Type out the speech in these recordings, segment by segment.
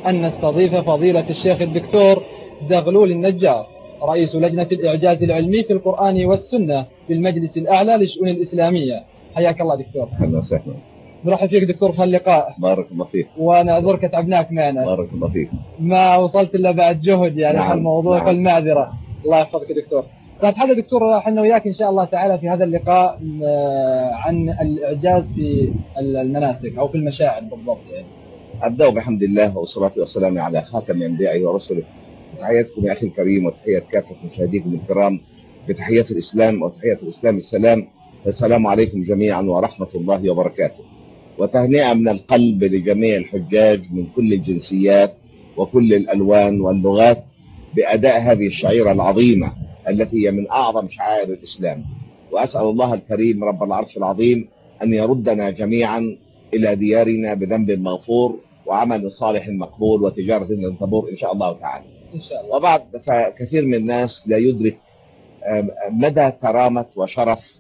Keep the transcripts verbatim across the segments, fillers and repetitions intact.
أن نستضيف فضيلة الشيخ الدكتور زغلول النجار رئيس لجنة الإعجاز العلمي في القرآن والسنة في المجلس الأعلى للشؤون الإسلامية. حياك الله دكتور. أهلا وسهلا. نرحب فيك دكتور في اللقاء. بارك الله فيك. ونعذرك تعبناك معنا. بارك الله فيك. ما وصلت إلا بعد جهد يعني نعم. في الموضوع نعم. فالمعذرة. الله يحفظك دكتور. سنتحدث دكتور احنا وياك إن شاء الله تعالى في هذا اللقاء عن الإعجاز في المناسك أو في المشاعر بالضبط يعني. أبدأ بحمد الله والصلاة والسلام على خاتم أنبيائه ورسله. تحياتكم يا أخي الكريم وتحية كافة مشاهديكم الكرام بتحيات الإسلام وتحية الإسلام السلام. السلام عليكم جميعا ورحمة الله وبركاته. وتهنئة من القلب لجميع الحجاج من كل الجنسيات وكل الألوان واللغات بأداء هذه الشعيرة العظيمة التي هي من أعظم شعائر الإسلام. وأسأل الله الكريم رب العرش العظيم أن يردنا جميعا إلى ديارنا بذنب مغفور وعمل صالح مقبول وتجارة لن تبور إن شاء الله تعالى. إن شاء الله. وبعد فكثير من الناس لا يدرك مدى كرامة وشرف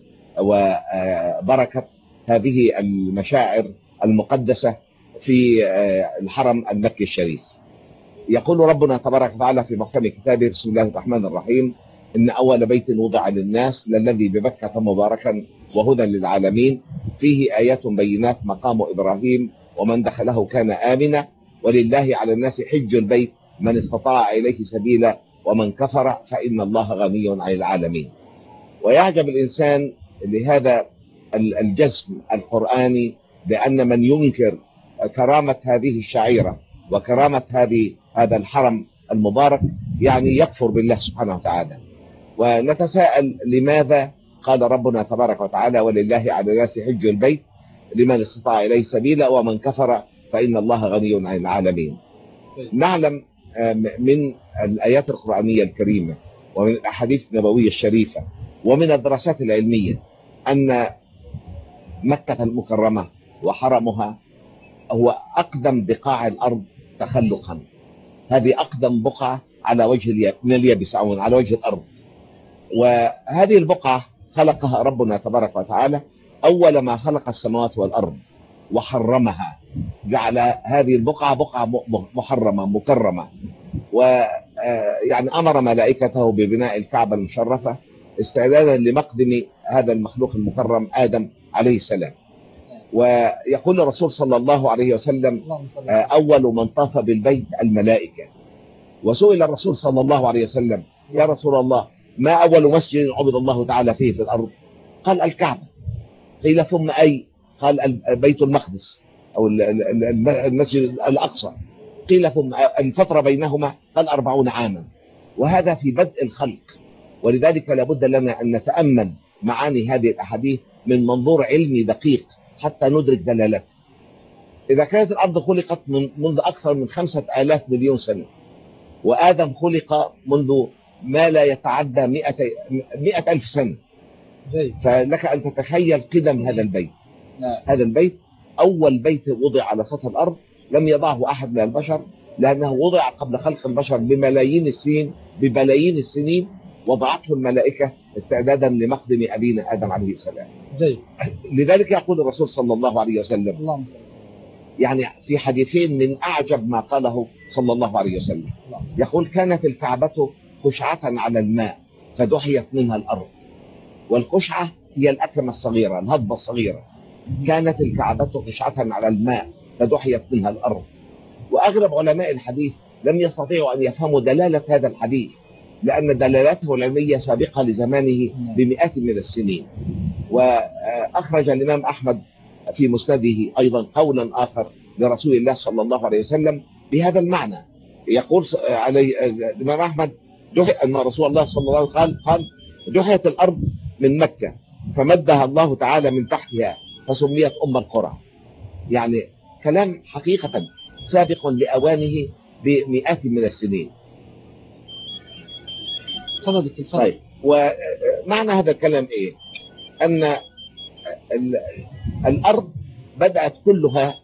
وبركة هذه المشاعر المقدسة في الحرم المكي الشريف. يقول ربنا تبارك وتعالى في محكم كتابه بسم الله الرحمن الرحيم إن أول بيت وضع للناس للذي بمكة مباركا وهدى للعالمين فيه آيات بينات مقام إبراهيم ومن دخله كان آمنا ولله على الناس حج البيت من استطاع إليه سبيلا ومن كفر فإن الله غني عن العالمين. ويعجب الإنسان لهذا الجسم القرآني بأن من ينكر كرامة هذه الشعيرة وكرامة هذه هذا الحرم المبارك يعني يكفر بالله سبحانه وتعالى. ونتساءل لماذا قال ربنا تبارك وتعالى ولله على الناس حج البيت لمن استطاع إليه سبيلا ومن كفر فإن الله غني عن العالمين. نعلم من الآيات القرآنية الكريمة ومن الأحاديث النبوية الشريفة ومن الدراسات العلمية أن مكة المكرمة وحرمها هو أقدم بقاع الأرض تخلقا. هذه أقدم بقعة على وجه من اليابس أو على وجه الأرض. وهذه البقعة خلقها ربنا تبارك وتعالى أول ما خلق السماوات والأرض وحرمها. جعل هذه البقعة بقعة محرمة مكرمة. ويعني أمر ملائكته ببناء الكعبة المشرفة استعدادا لمقدم هذا المخلوق المكرم آدم عليه السلام. ويقول الرسول صلى الله عليه وسلم أول من طاف بالبيت الملائكة. وسئل الرسول صلى الله عليه وسلم يا رسول الله ما أول مسجد عبد الله تعالى فيه في الأرض؟ قال الكعبة. قيل ثم أي؟ قال بيت المقدس أو المسجد الأقصى. قيل ثم الفترة بينهما؟ قال أربعون عاما. وهذا في بدء الخلق. ولذلك لابد لنا أن نتأمل معاني هذه الأحاديث من منظور علمي دقيق حتى ندرك دلالته. إذا كانت الأرض خلقت من منذ أكثر من خمسة آلاف مليون سنة وآدم خلق منذ ما لا يتعدى مئة, مئة ألف سنة فلك أن تتخيل قدم هذا البيت. هذا البيت أول بيت وضع على سطح الأرض لم يضعه أحد من البشر لأنه وضع قبل خلق البشر بملايين السنين ببلايين السنين. وضعته الملائكة استعدادا لمقدم أبينا آدم عليه السلام. جيد. لذلك يقول الرسول صلى الله عليه وسلم اللهم يعني في حديثين من أعجب ما قاله صلى الله عليه وسلم. يقول كانت الكعبة قشعة على الماء فدحيت منها الأرض. والقشعة هي الأكمة الصغيرة الهضبة الصغيرة. كانت الكعبة قشعة على الماء فدحيت منها الأرض. وأغلب علماء الحديث لم يستطيعوا أن يفهموا دلالة هذا الحديث لأن دلالته العلمية سابقة لزمانه بمئات من السنين. وأخرج الإمام أحمد في مسنده أيضا قولا آخر لرسول الله صلى الله عليه وسلم بهذا المعنى. يقول علي الإمام أحمد أن رسول الله صلى الله عليه وسلم قال قال دحيت الأرض من مكة فمدها الله تعالى من تحتها فسميت أم القرى. يعني كلام حقيقة سابق لأوانه بمئات من السنين. طيب ومعنى هذا الكلام إيه؟ أن الأرض بدأت كلها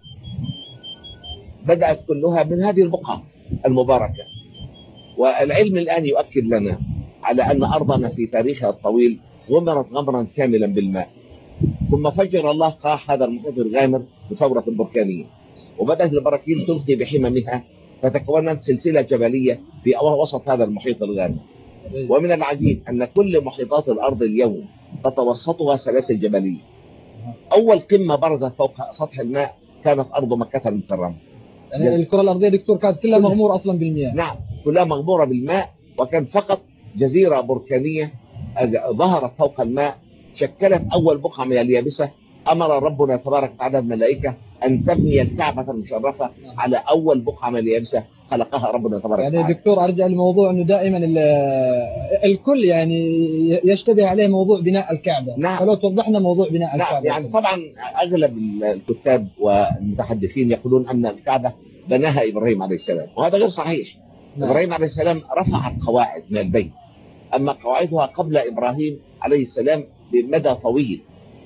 بدأت كلها من هذه البقعة المباركة. والعلم الآن يؤكد لنا على أن أرضنا في تاريخها الطويل غمرت غمرا كاملا بالماء ثم فجر الله قاع هذا المحيط الغامر بثورة بركانية وبدأت البراكين تلقي بحممها فتكونت سلسلة جبلية في وسط هذا المحيط الغامق. ومن العجيب أن كل محيطات الأرض اليوم تتوسطها سلاسل جبلية. أول قمة برزت فوق سطح الماء كانت أرض مكة المكرمة. يعني الكرة الأرضية دكتور كانت كلها مغمورة أصلا بالمياه. نعم، كلها مغمورة بالماء، وكان فقط جزيرة بركانية ظهرت فوق الماء شكلت أول بقعة من اليابسة. أمر ربنا تبارك وتعالى الملائكة أن تبني الكعبة المشرفة على أول بقعة من اليابسة خلقها ربنا تبارك وتعالى. يعني دكتور أرجع للموضوع أنه دائما الكل يعني يشتبه عليه موضوع بناء الكعبة. نعم. فلو توضحنا موضوع بناء نعم. الكعبة. يعني طبعا أغلب الكتاب والمتحدثين يقولون أن الكعبة بناها إبراهيم عليه السلام، وهذا غير صحيح. نعم. إبراهيم عليه السلام رفع القواعد من البيت، أما قواعدها قبل إبراهيم عليه السلام بمدى طويل.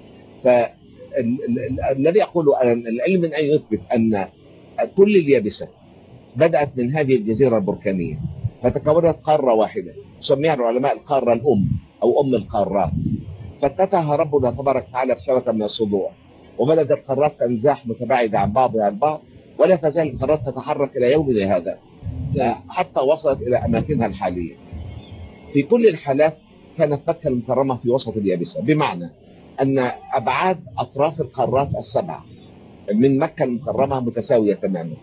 فالذي أقوله أن العلم من أن يثبت أن كل اليابسة بدأت من هذه الجزيرة البركانية فتكونت قارة واحدة سميها العلماء القارة الأم أو أم القارات. فتتها ربنا تبارك وتعالى بشبكة من الصدوع، وبدأت القارات تنزاح متباعدة عن بعضها البعض، ولا تزال القارات تتحرك إلى يومنا هذا حتى وصلت إلى أماكنها الحالية. في كل الحالات كانت مكة المكرمة في وسط اليابسة، بمعنى أن أبعاد أطراف القارات السبعة من مكة المكرمة متساوية تماما.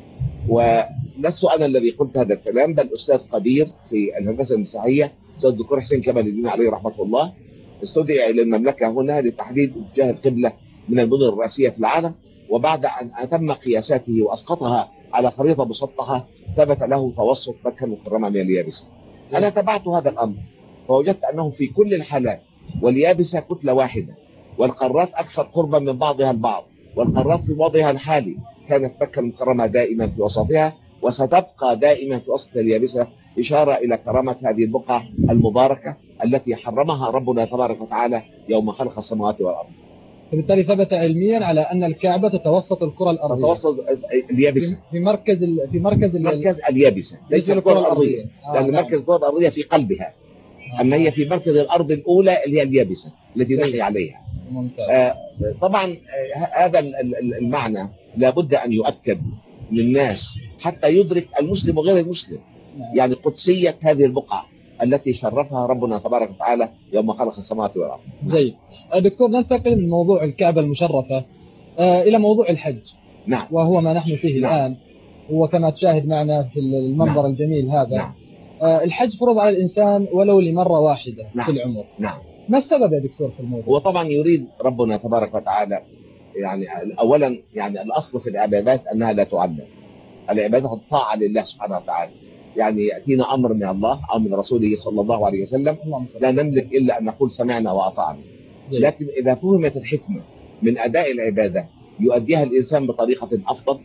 ولست أنا الذي قلت هذا الكلام، بل أستاذ قدير في الهندسة المسيحية أستاذ الدكتور حسين كمال الدين عليه رحمة الله استدعي إلى المملكة هنا لتحديد اتجاه القبلة من المدن الرئيسية في العالم، وبعد أن أتم قياساته وأسقطها على خريطة مسطحة ثبت له توسط مكة المكرمة من اليابسة. أنا تبعت هذا الأمر فوجدت أنه في كل الحالات واليابسة كتلة واحدة، والقارات أكثر قربا من بعضها البعض، والقارات في وضعها الحالي كانت مكة المكرمة دائما في وسطها، وستبقى دائما في وسط اليابسة، إشارة إلى كرامة هذه البقعة المباركة التي حرمها ربنا تبارك وتعالى يوم خلق السماوات والأرض. فبالتالي ثبت علميا على أن الكعبة تتوسط الكرة الأرضية، تتوسط اليابسة في مركز ال... في مركز ال... مركز اليابسة، ليس الكرة الأرضية، آه لأن نعم. مركز الكرة الأرضية في قلبها، آه أما هي في مركز الأرض الأولى اللي هي اليابسة التي نحيا عليها. آه طبعا آه هذا المعنى لابد أن يؤكد للناس حتى يدرك المسلم وغير المسلم. نعم. يعني قدسية هذه البقعة التي شرفها ربنا تبارك وتعالى يوم خلق السماوات والأرض. جيد. دكتور، ننتقل من موضوع الكعبة المشرفة آه إلى موضوع الحج. نعم. وهو ما نحن فيه نعم. الآن، وكما تشاهد معنا في المنظر نعم. الجميل هذا. نعم. آه الحج فرض على الإنسان ولو لمرة واحدة نعم. في العمر. نعم. ما السبب يا دكتور في الموضوع؟ هو طبعا يريد ربنا تبارك وتعالى، يعني أولا يعني الأصل في العبادات أنها لا تعلم. العبادة الطاعة لله سبحانه وتعالى، يعني يأتينا أمر من الله أو من رسوله صلى الله عليه وسلم لا نملك إلا أن نقول سمعنا وأطعنا. لكن إذا فهمت الحكمة من أداء العبادة يؤديها الإنسان بطريقة أفضل،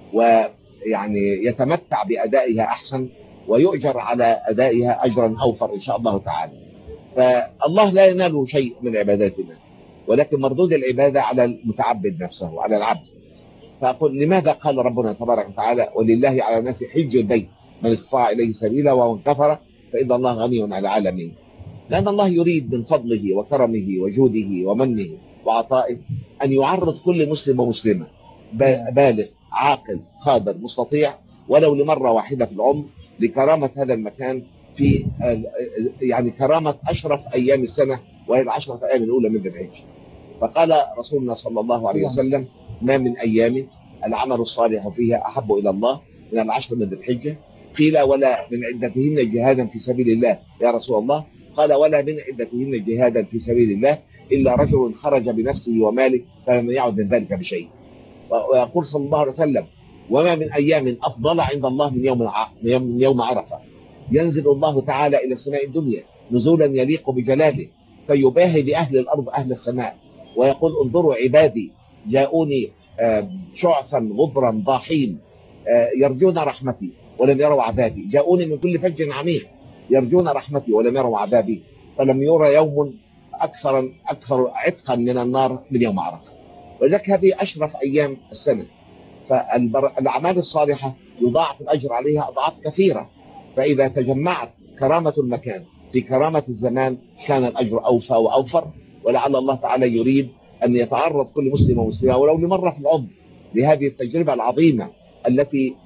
ويعني يتمتع بأدائها أحسن، ويؤجر على أدائها أجرا أوفر إن شاء الله تعالى. فالله لا يناله شيء من عباداتنا، ولكن مردود العبادة على المتعبد نفسه وعلى العبد. فأقول لماذا قال ربنا تبارك وتعالى ولله على الناس حج البيت من استطاع إليه سبيلا ومن كفر فإن الله غني عن العالمين؟ لأن الله يريد من فضله وكرمه وجوده ومنه وعطائه أن يعرض كل مسلم ومسلمة بالغ عاقل قادر مستطيع ولو لمرة واحدة في العمر لكرامة هذا المكان، في يعني كرامة أشرف أيام السنة وهي العشرة أيام الأولى من ذي الحجة. فقال رسولنا صلى الله عليه وسلم ما من أيام العمل الصالح فيها أحب إلى الله من العشر من ذي الحجة. قيل ولا من عدتهن جهادا في سبيل الله يا رسول الله؟ قال ولا من عدتهن جهادا في سبيل الله إلا رجل خرج بنفسه وماله فلم يعد من ذلك بشيء. ويقول صلى الله عليه وسلم وما من أيام أفضل عند الله من يوم من يوم عرفة. ينزل الله تعالى إلى سماء الدنيا نزولا يليق بجلاله فيباهي بأهل الأرض أهل السماء ويقول انظروا عبادي جاءوني شعثا غبرا ضاحين يرجون رحمتي ولم يروا عذابي، جاءوني من كل فج عميق يرجون رحمتي ولم يروا عذابي، فلم يرى يوم أكثر أكثر عتقا من النار من يوم عرفة. ولذلك هذه أشرف أيام السنة، فالأعمال الصالحة يضاعف الأجر عليها أضعاف كثيرة. فإذا تجمعت كرامة المكان في كرامة الزمان كان الأجر أوفى وأوفر. ولعل الله تعالى يريد أن يتعرض كل مسلم ومسلمة ولو لمرة في العمر لهذه التجربة العظيمة التي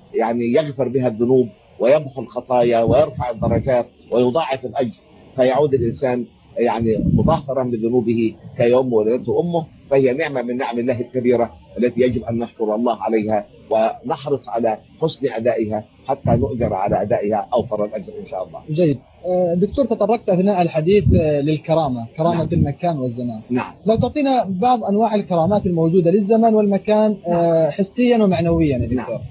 يعني يغفر بها الذنوب ويمحو الخطايا ويرفع الدرجات ويضاعف الأجر، فيعود الإنسان يعني مطهرا من ذنوبه كيوم ولدته أمه. فهي نعمة من نعم الله الكبيرة التي يجب أن نشكر الله عليها ونحرص على حسن أدائها حتى نؤجر على أدائها أوفر الأجر إن شاء الله. جيد. دكتور، تطرقت أثناء الحديث للكرامة، كرامة نعم. المكان والزمان. نعم. لو تعطينا بعض أنواع الكرامات الموجودة للزمان والمكان نعم. حسيا ومعنويا يا دكتور. نعم.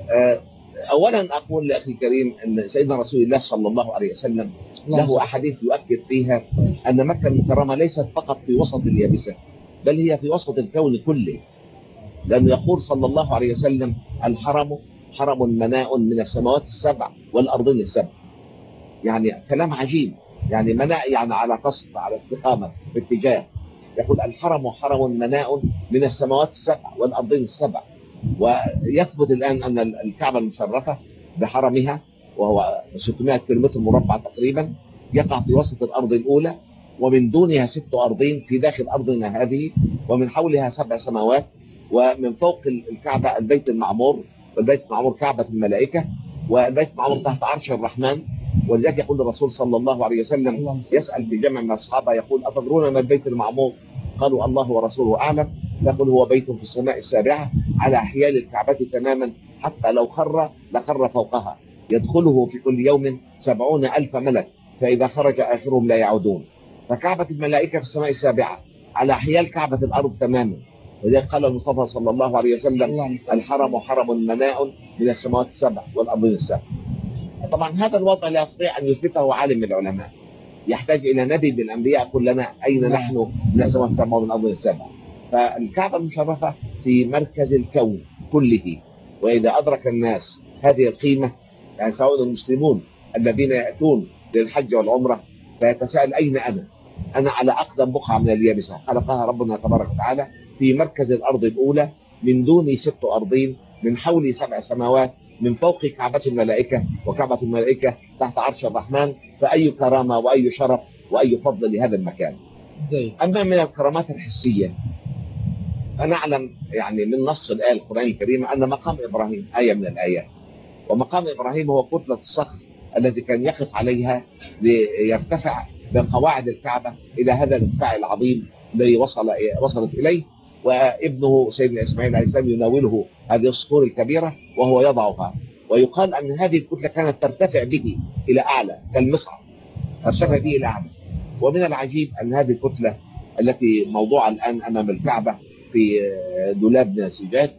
أولا أقول لأخي الكريم أن سيدنا رسول الله صلى الله عليه وسلم له أحاديث يؤكد فيها أن مكة المكرمة ليست فقط في وسط اليابسة، بل هي في وسط الكون كله، لأنه يقول صلى الله عليه وسلم: الحرم حرم مناء من السماوات السبع والأرضين السبع. يعني كلام عجيب، يعني مناء يعني على قصد، على استقامة باتجاه. يقول الحرم حرم مناء من السماوات السبع والأرضين السبع. ويثبت الآن أن الكعبة المشرفة بحرمها وهو ستمائة كيلومتر مربع تقريبا يقع في وسط الأرض الأولى، ومن دونها ست أرضين في داخل أرضنا هذه، ومن حولها سبع سماوات، ومن فوق الكعبة البيت المعمور، والبيت المعمور كعبة الملائكة، والبيت المعمور تحت عرش الرحمن. ولذلك يقول الرسول صلى الله عليه وسلم يسأل في جمع من أصحابه يقول: أتدرون ما البيت المعمور؟ قالوا: الله ورسوله أعلم. يقول: هو بيت في السماء السابعة على حيال الكعبة تماما، حتى لو خر لخر فوقها، يدخله في كل يوم سبعون ألف ملك، فإذا خرج آخرهم لا يعودون. فكعبة الملائكة في السماء السابعة على حيال كعبة الأرض تماما. وذلك قال المصطفى صلى الله عليه وسلم: الحرم حرم مناء من السماوات السبع والأرضين السبع. طبعا هذا الوضع لا يستطيع أن يثبته عالم من العلماء، يحتاج إلى نبي من الأنبياء يقول لنا أين نحن من السماوات السبع ومن الأرضين السبع. فالكعبة المشرفة في مركز الكون كله، وإذا أدرك الناس هذه القيمة، يعني سواء المسلمون الذين يأتون للحج والعمرة فيتساءل: أين أنا؟ أنا على أقدم بقعة من اليابسة خلقها ربنا تبارك وتعالى في مركز الأرض الأولى، من دوني ست أرضين، من حولي سبع سماوات، من فوق كعبة الملائكة، وكعبة الملائكة تحت عرش الرحمن. فأي كرامة وأي شرف وأي فضل لهذا المكان. أما من الكرامات الحسية فنعلم يعني من نص الآية القرآن الكريمة أن مقام إبراهيم آية من الآيات، ومقام إبراهيم هو كتلة الصخر التي كان يقف عليها ليرتفع بقواعد الكعبة إلى هذا الارتفاع العظيم الذي وصل وصلت إليه، وابنه سيدنا إسماعيل عليه السلام يناوله هذه الصخور الكبيرة وهو يضعها. ويقال أن هذه الكتلة كانت ترتفع به إلى أعلى كالمصعد، ترتفع به إلى أعلى. ومن العجيب أن هذه الكتلة التي موضوعة الآن أمام الكعبة في دولاب ناسجات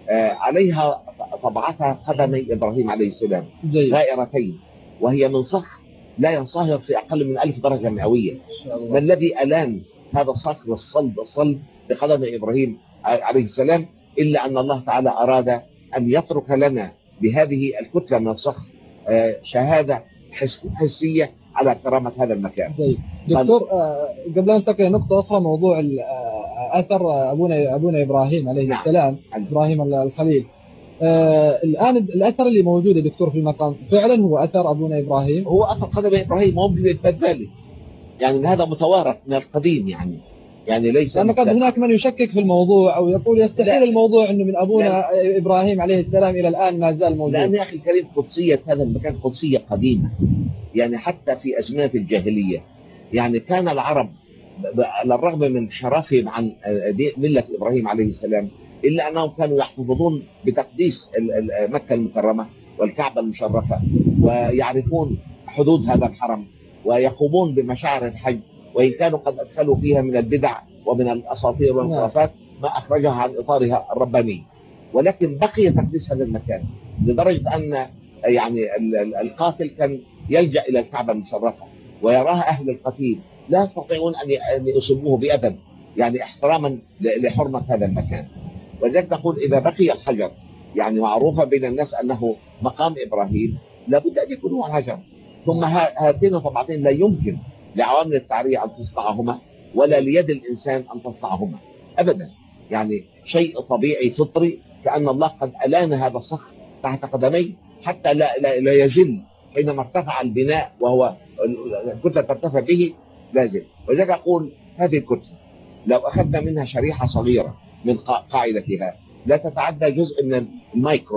عليها طبعتها قدمي إبراهيم عليه السلام غائرتين، وهي من صخر لا ينصهر في أقل من ألف درجة مئوية. ما الذي ألان هذا الصخر الصلب الصلب بقدم إبراهيم عليه السلام إلا أن الله تعالى أراد أن يترك لنا بهذه الكتلة من الصخر شهادة حسية على كرامة هذا المكان. طيب. دكتور، قبل أن ننتقل لنقطة أخرى، موضوع أثر أبونا أبونا إبراهيم عليه نعم. السلام، إبراهيم الخليل. آه الآن الأثر اللي موجود يا دكتور في المقام فعلا هو أثر أبونا إبراهيم؟ هو أثر قدم إبراهيم، وهم ذلك يعني هذا متوارث من القديم، يعني يعني ليس لأن قد هناك من يشكك في الموضوع أو يقول يستحيل لا. الموضوع أنه من أبونا لا. إبراهيم عليه السلام إلى الآن ما زال موجود. لأن يا أخي الكريم قدسية هذا المكان قدسية قديمة، يعني حتى في أزمنة الجاهلية يعني كان العرب على الرغم من انحرافهم عن ملة إبراهيم عليه السلام إلا أنهم كانوا يحتفظون بتقديس مكة المكرمة والكعبة المشرفة، ويعرفون حدود هذا الحرم، ويقومون بمشاعر الحج، وإن كانوا قد أدخلوا فيها من البدع ومن الأساطير والخرافات ما أخرجها عن إطارها الرباني، ولكن بقي تقديس هذا المكان لدرجة أن يعني القاتل كان يلجأ إلى الكعبة المشرفة ويراها أهل القتيل لا يستطيعون أن يصيبوه بأذى، يعني احتراما لحرمة هذا المكان. ولذلك نقول إذا بقي الحجر يعني معروفة بين الناس أنه مقام إبراهيم لابد أن يكون هو الحجر. ثم هاتين طبعتين لا يمكن لعوامل التعرية أن تصنعهما ولا ليد الإنسان أن تصنعهما أبدا، يعني شيء طبيعي فطري، كأن الله قد ألان هذا الصخر تحت قدميه حتى لا, لا, لا يزل حينما ارتفع البناء، وهو الكتلة ترتفع به لازل. ولذلك أقول هذه الكتلة لو أخذنا منها شريحة صغيرة من قاعدتها لا تتعدى جزء من المايكرون،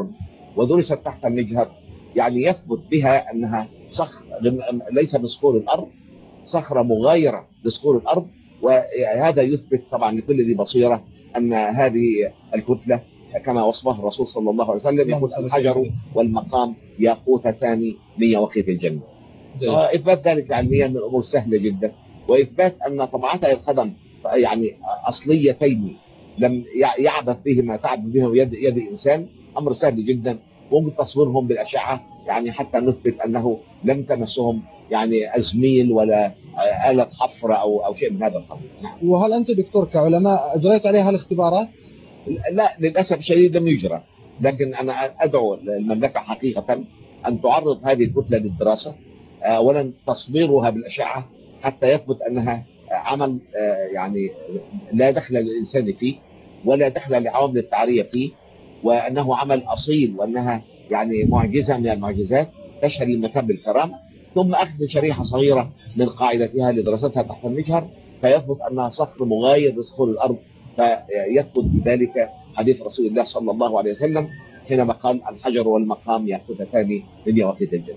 ودرست تحت المجهر، يعني يثبت بها أنها صخر ليس من صخور الأرض، صخرة مغايرة لصخور الأرض. وهذا يثبت طبعا لكل ذي بصيرة أن هذه الكتلة كما وصفها الرسول صلى الله عليه وسلم، يقول الحجر والمقام ياقوتتان من يواقيت الجنة. إثبات ذلك علميا من الأمور سهلة جدا، وإثبات أن طبعتي القدم يعني أصليتين لم يعبث بهما تعبث بهم يد يد إنسان، أمر سهل جدا. ممكن تصويرهم بالأشعة يعني حتى نثبت أنه لم تمسهم يعني أزميل ولا آلة حفر أو أو شيء من هذا القبيل. وهل أنت دكتور كعلماء أجريت عليها الاختبارات؟ لا للأسف الشديد لم يجرى، لكن أنا أدعو المملكة حقيقة أن تعرض هذه الكتلة للدراسة، أولا تصويرها بالأشعة حتى يثبت أنها عمل يعني لا دخل للإنسان فيه ولا دخل لعوامل التعرية فيه، وأنه عمل أصيل، وأنها يعني معجزة من المعجزات تشهد للمكان بالكرامة. ثم أخذ شريحة صغيرة من قاعدتها لدراستها تحت المجهر فيثبت أنها صخر مغاير لصخور الأرض، فيثبت بذلك حديث رسول الله صلى الله عليه وسلم حينما قال الحجر والمقام ياقوتتان من يواقيت الجنة.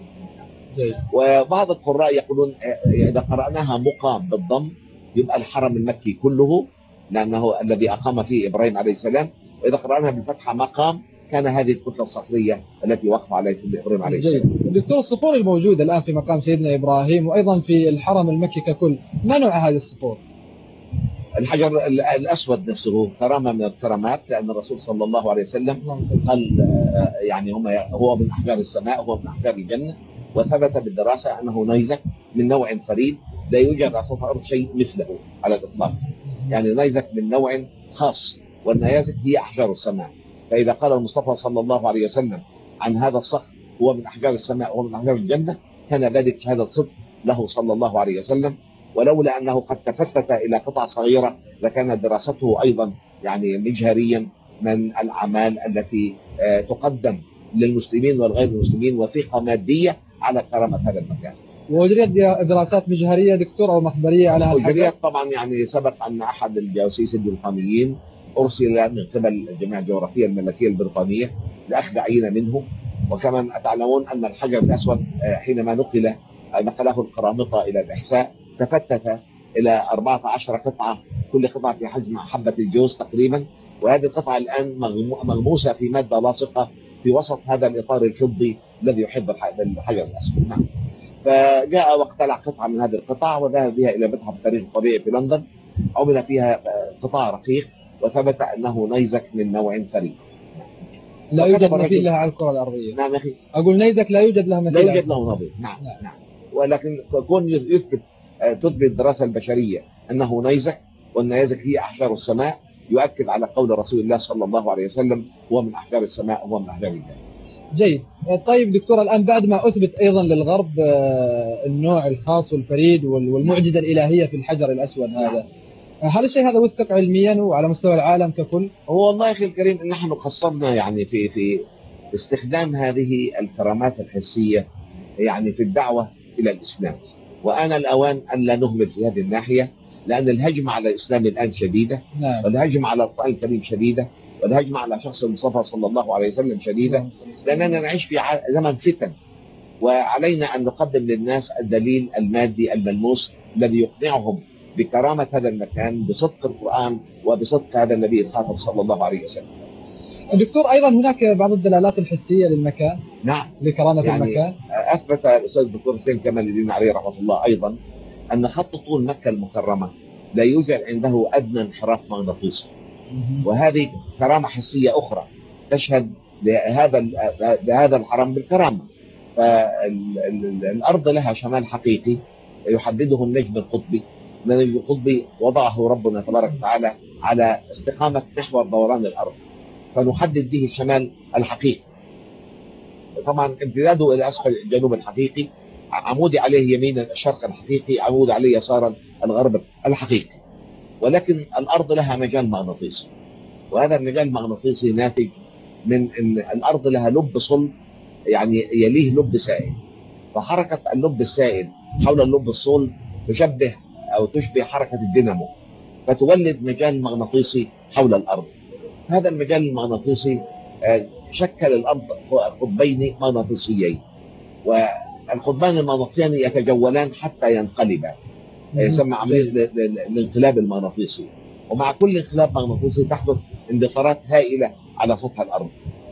وبعض القراء يقولون إذا قرأناها مقام بالضم يبقى الحرم المكي كله، لأنه الذي أقام فيه إبراهيم عليه السلام، وإذا قرأناها بالفتحة مقام كان هذه الكتلة الصخرية التي وقف عليها سيدنا إبراهيم عليه السلام. دكتور، الصخور الموجودة الآن في مقام سيدنا إبراهيم وأيضا في الحرم المكي ككل، ما نوع هذه الصخور؟ الحجر الأسود نفسه كرامة من الكرامات، لأن الرسول صلى الله عليه وسلم قال يعني هم هو من أحجار السماء، هو من أحجار الجنة، وثبت بالدراسة أنه نيزك من نوع فريد لا يوجد على سطح الأرض شيء مثله على الإطلاق، يعني نيزك من نوع خاص، والنيازك هي أحجار السماء. فإذا قال المصطفى صلى الله عليه وسلم عن هذا الصخر هو من أحجار السماء وهو من أحجار الجنة كان ذلك شهادة صدق له صلى الله عليه وسلم، ولولا أنه قد تفتت إلى قطع صغيرة لكان دراسته أيضا يعني مجهريا من الأعمال التي تقدم للمسلمين والغير المسلمين وثيقة مادية على كرامة هذا المكان. وأجريت دراسات مجهرية دكتور أو مخبرية على هذا؟ أجريت طبعا، يعني سبق أن أحد الجواسيس البريطانيين أرسل من قبل الجمعية الجغرافية الملكية البريطانية لأخذ عينة منه. وكمان تعلمون أن الحجر الأسود حينما نقل نقله القرامطة إلى الإحساء تفتت إلى أربعة عشر قطعة، كل قطعة في حجم حبة الجوز تقريبا، وهذه القطعة الآن مغموسة في مادة لاصقة في وسط هذا الإطار الفضي الذي يحب الحجر الأسود. نعم. فجاء واقتلع قطعة من هذه القطع وذهب بها إلى متحف التاريخ الطبيعي في لندن، عمل فيها قطاع رقيق وثبت أنه نيزك من نوع فريد لا يوجد مثيل لها على الكرة الأرضية. نعم أخي، أقول نيزك لا يوجد له مثيل، لا يوجد له نظير. نعم. نعم. نعم. ولكن كون يثبت تثبت الدراسة البشرية أنه نيزك، والنيزك هي أحجار السماء، يؤكد على قول رسول الله صلى الله عليه وسلم هو من أحجار السماء وهو من أحجار الجنة. جيد. طيب دكتور، الآن بعد ما أثبت أيضا للغرب النوع الخاص والفريد والمعجزة الإلهية في الحجر الأسود هذا، هل الشيء هذا وثق علميا وعلى مستوى العالم ككل؟ هو والله أخي الكريم إن نحن قصرنا يعني في في استخدام هذه الكرامات الحسية يعني في الدعوة إلى الإسلام، وآن الأوان أن لا نهمل في هذه الناحية، لأن الهجمة على الإسلام الآن شديدة. نعم. والهجمة على القرآن الكريم شديدة، والهجمة على شخص المصطفى صلى الله عليه وسلم شديدة. نعم. لأننا نعيش في زمن فتن، وعلينا أن نقدم للناس الدليل المادي الملموس الذي يقنعهم بكرامة هذا المكان، بصدق القرآن وبصدق هذا النبي الخاتم صلى الله عليه وسلم. دكتور، أيضا هناك بعض الدلالات الحسية للمكان. نعم. لكرامة يعني المكان. أثبت الأستاذ الدكتور حسين كمال الدين عليه رحمة الله أيضا أن خط طول مكة المكرمة لا يوجد عنده أدنى انحراف مغناطيسي، وهذه كرامة حسية أخرى تشهد لهذا لهذا الحرم بالكرامة. فالأرض لها شمال حقيقي يحدده النجم القطبي، النجم القطبي وضعه ربنا تبارك وتعالى على استقامة محور دوران الأرض، فنحدد به الشمال الحقيقي. طبعا امتداده إلى أسفل الجنوب الحقيقي، عمودي عليه يمينا الشرق الحقيقي، عمودي عليه يسارا الغرب الحقيقي. ولكن الأرض لها مجال مغناطيسي، وهذا المجال المغناطيسي ناتج من أن الأرض لها لب صلب يعني يليه لب سائل، فحركة اللب السائل حول اللب الصلب تشبه أو تشبه حركة الدينامو، فتولد مجال مغناطيسي حول الأرض. هذا المجال المغناطيسي شكل الأرض قطبين مغناطيسيين، والقطبان المغناطيسيان يتجولان حتى ينقلبا، يسمى عملية الانقلاب المغناطيسي. ومع كل انقلاب مغناطيسي تحدث اندفارات هائلة على سطح الأرض.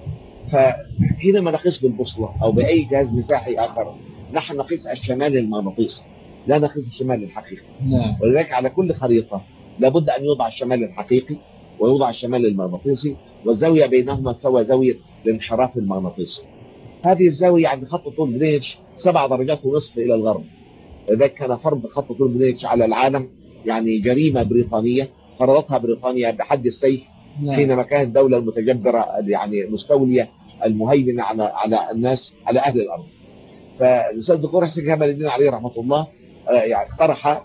فحينما نقيس بالبوصلة أو بأي جهاز مساحي آخر نحن نقيس الشمال المغناطيسي، لا نقيس الشمال الحقيقي. نعم. ولذلك على كل خريطة لابد أن يوضع الشمال الحقيقي ويوضع الشمال المغناطيسي، والزاوية بينهما تساوي زاوية الانحراف المغناطيسي. هذه الزاوية عند خط طول جرينتش سبع درجات ونصف إلى الغرب. لذلك كان فرض خط طول جرينتش على العالم يعني جريمة بريطانية فرضتها بريطانيا بحد السيف. نعم. حينما كانت الدولة المتجبرة يعني مستولية المهيمنة على على الناس، على أهل الأرض. فالأستاذ الدكتور حسين كمال الدين عليه رحمة الله يعني اقترح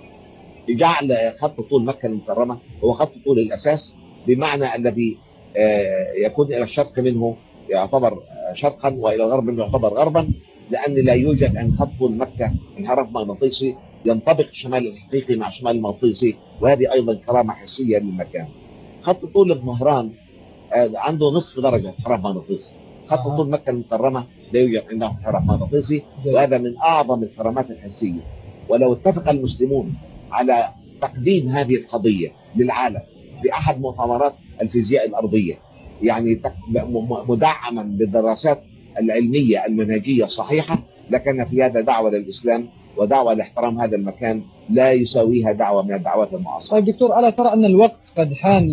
جعل خط طول مكة المكرمة هو خط طول الأساس، بمعنى الذي يكون إلى الشرق منه يعتبر شرقا وإلى الغرب منه يعتبر غربا، لأن لا يوجد أن خط طول مكة انحراف مغناطيسي ينطبق الشمال الحقيقي مع الشمال المغناطيسي، وهذه أيضا كرامة حسية للمكان. خط طول الظهران عنده نصف درجة انحراف مغناطيسي. خط طول مكة المكرمة لا يوجد عنده انحراف مغناطيسي، وهذا من أعظم الكرامات الحسية. ولو اتفق المسلمون على تقديم هذه القضية للعالم في أحد مؤتمرات الفيزياء الأرضية، يعني مدعما بالدراسات العلمية المنهجية الصحيحة، لكان في هذا دعوة للإسلام ودعوة لاحترام هذا المكان لا يساويها دعوة من الدعوات المعاصرة. طيب دكتور، ألا ترى أن الوقت قد حان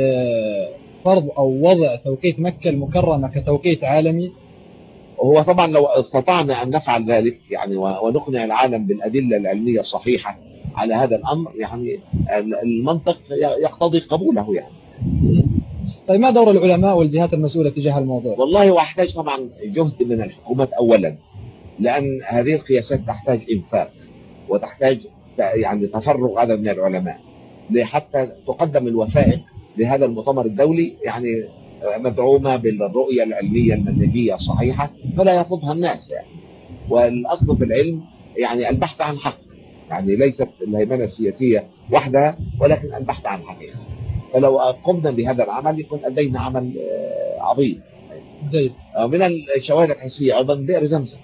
لفرض أو وضع توقيت مكة المكرمة كتوقيت عالمي؟ هو طبعا لو استطعنا أن نفعل ذلك يعني ونقنع العالم بالأدلة العلمية الصحيحة على هذا الأمر، يعني المنطق يقتضي قبوله يعني. طيب ما دور العلماء والجهات المسؤولة تجاه الموضوع؟ والله هو يحتاج طبعا جهد من الحكومات أولا، لأن هذه القياسات تحتاج إنفاق وتحتاج يعني تفرغ عدد من العلماء حتى تقدم الوثائق لهذا المؤتمر الدولي، يعني مدعومة بالرؤية العلمية المنهجية الصحيحة فلا يرفضها الناس يعني. والأصل في العلم يعني البحث عن حق، يعني ليست الهيمنة السياسية وحدها ولكن البحث عن حقيقة. فلو قمنا بهذا العمل يكون أدينا عمل عظيم. جيد. من الشواهد الحسية أيضا بئر زمزم،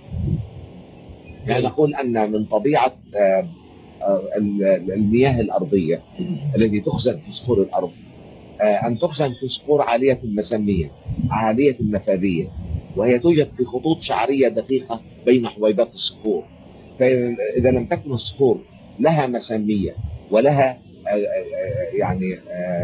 يعني نقول أن من طبيعة المياه الأرضية التي تخزن في صخور الأرض أن تخزن في صخور عالية المسامية عالية النفاذية، وهي توجد في خطوط شعرية دقيقة بين حبيبات الصخور. فإذا لم تكن الصخور لها مسامية ولها يعني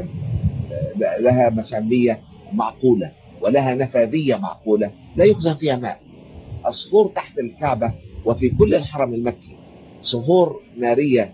لها مسامية معقولة ولها نفاذية معقولة لا يخزن فيها ماء. الصخور تحت الكعبة وفي كل الحرم المكي صخور نارية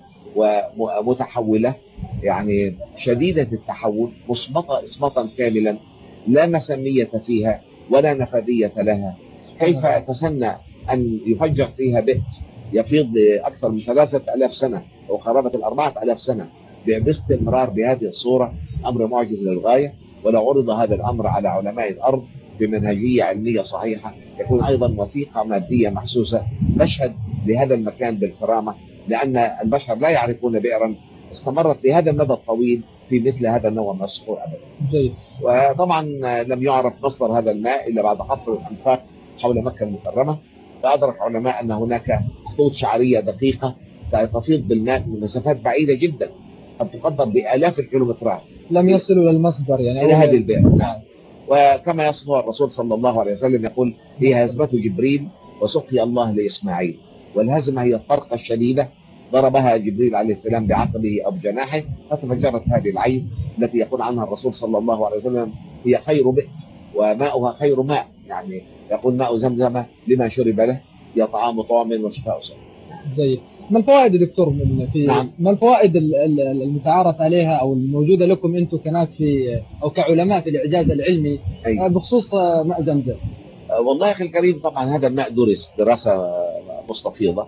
ومتحولة، يعني شديدة التحول، مصمطة إصماتا كاملا لا مسامية فيها ولا نفاذية لها. كيف أتسنى أن يفجر فيها بئر يفيض لأكثر من ثلاثة ألاف سنة أو قرابة الأربعة ألاف سنة باستمرار بهذه الصورة؟ أمر معجز للغاية. ولو عرض هذا الأمر على علماء الأرض بمنهجية علمية صحيحة يكون أيضا وثيقة مادية محسوسة تشهد لهذا المكان بالكرامة، لأن البشر لا يعرفون بئرا استمرت لهذا المدى الطويل في مثل هذا النوع من الصخور أبدا. وطبعا لم يعرف مصدر هذا الماء إلا بعد حفر الأنفاق حول مكة المكرمة، فأدرك علماء أن هناك خطوط شعرية دقيقة تفيض بالماء من مسافات بعيدة جدا قد تقدر بآلاف الكيلومترات لم يصلوا للمصدر يعني إلى هذه البئر. نعم. وكما يصفها الرسول صلى الله عليه وسلم يقول: هي هزمة جبريل وسقي الله لإسماعيل. والهزمة هي الطرقة الشديدة ضربها جبريل عليه السلام بعقبه أو بجناحه فتفجرت هذه العين التي يقول عنها الرسول صلى الله عليه وسلم هي خير بئر وماؤها خير ماء، يعني يقول ماء زمزم لما شرب له هي طعام طعم وشفاء صدر. جيد. ما الفوائد دكتور من في نعم. ما الفوائد المتعارف عليها او الموجوده لكم انتم كناس في او كعلماء في الاعجاز العلمي أي. بخصوص ماء زمزم؟ والله يا اخي الكريم، طبعا هذا الماء درس دراسه مستفيضه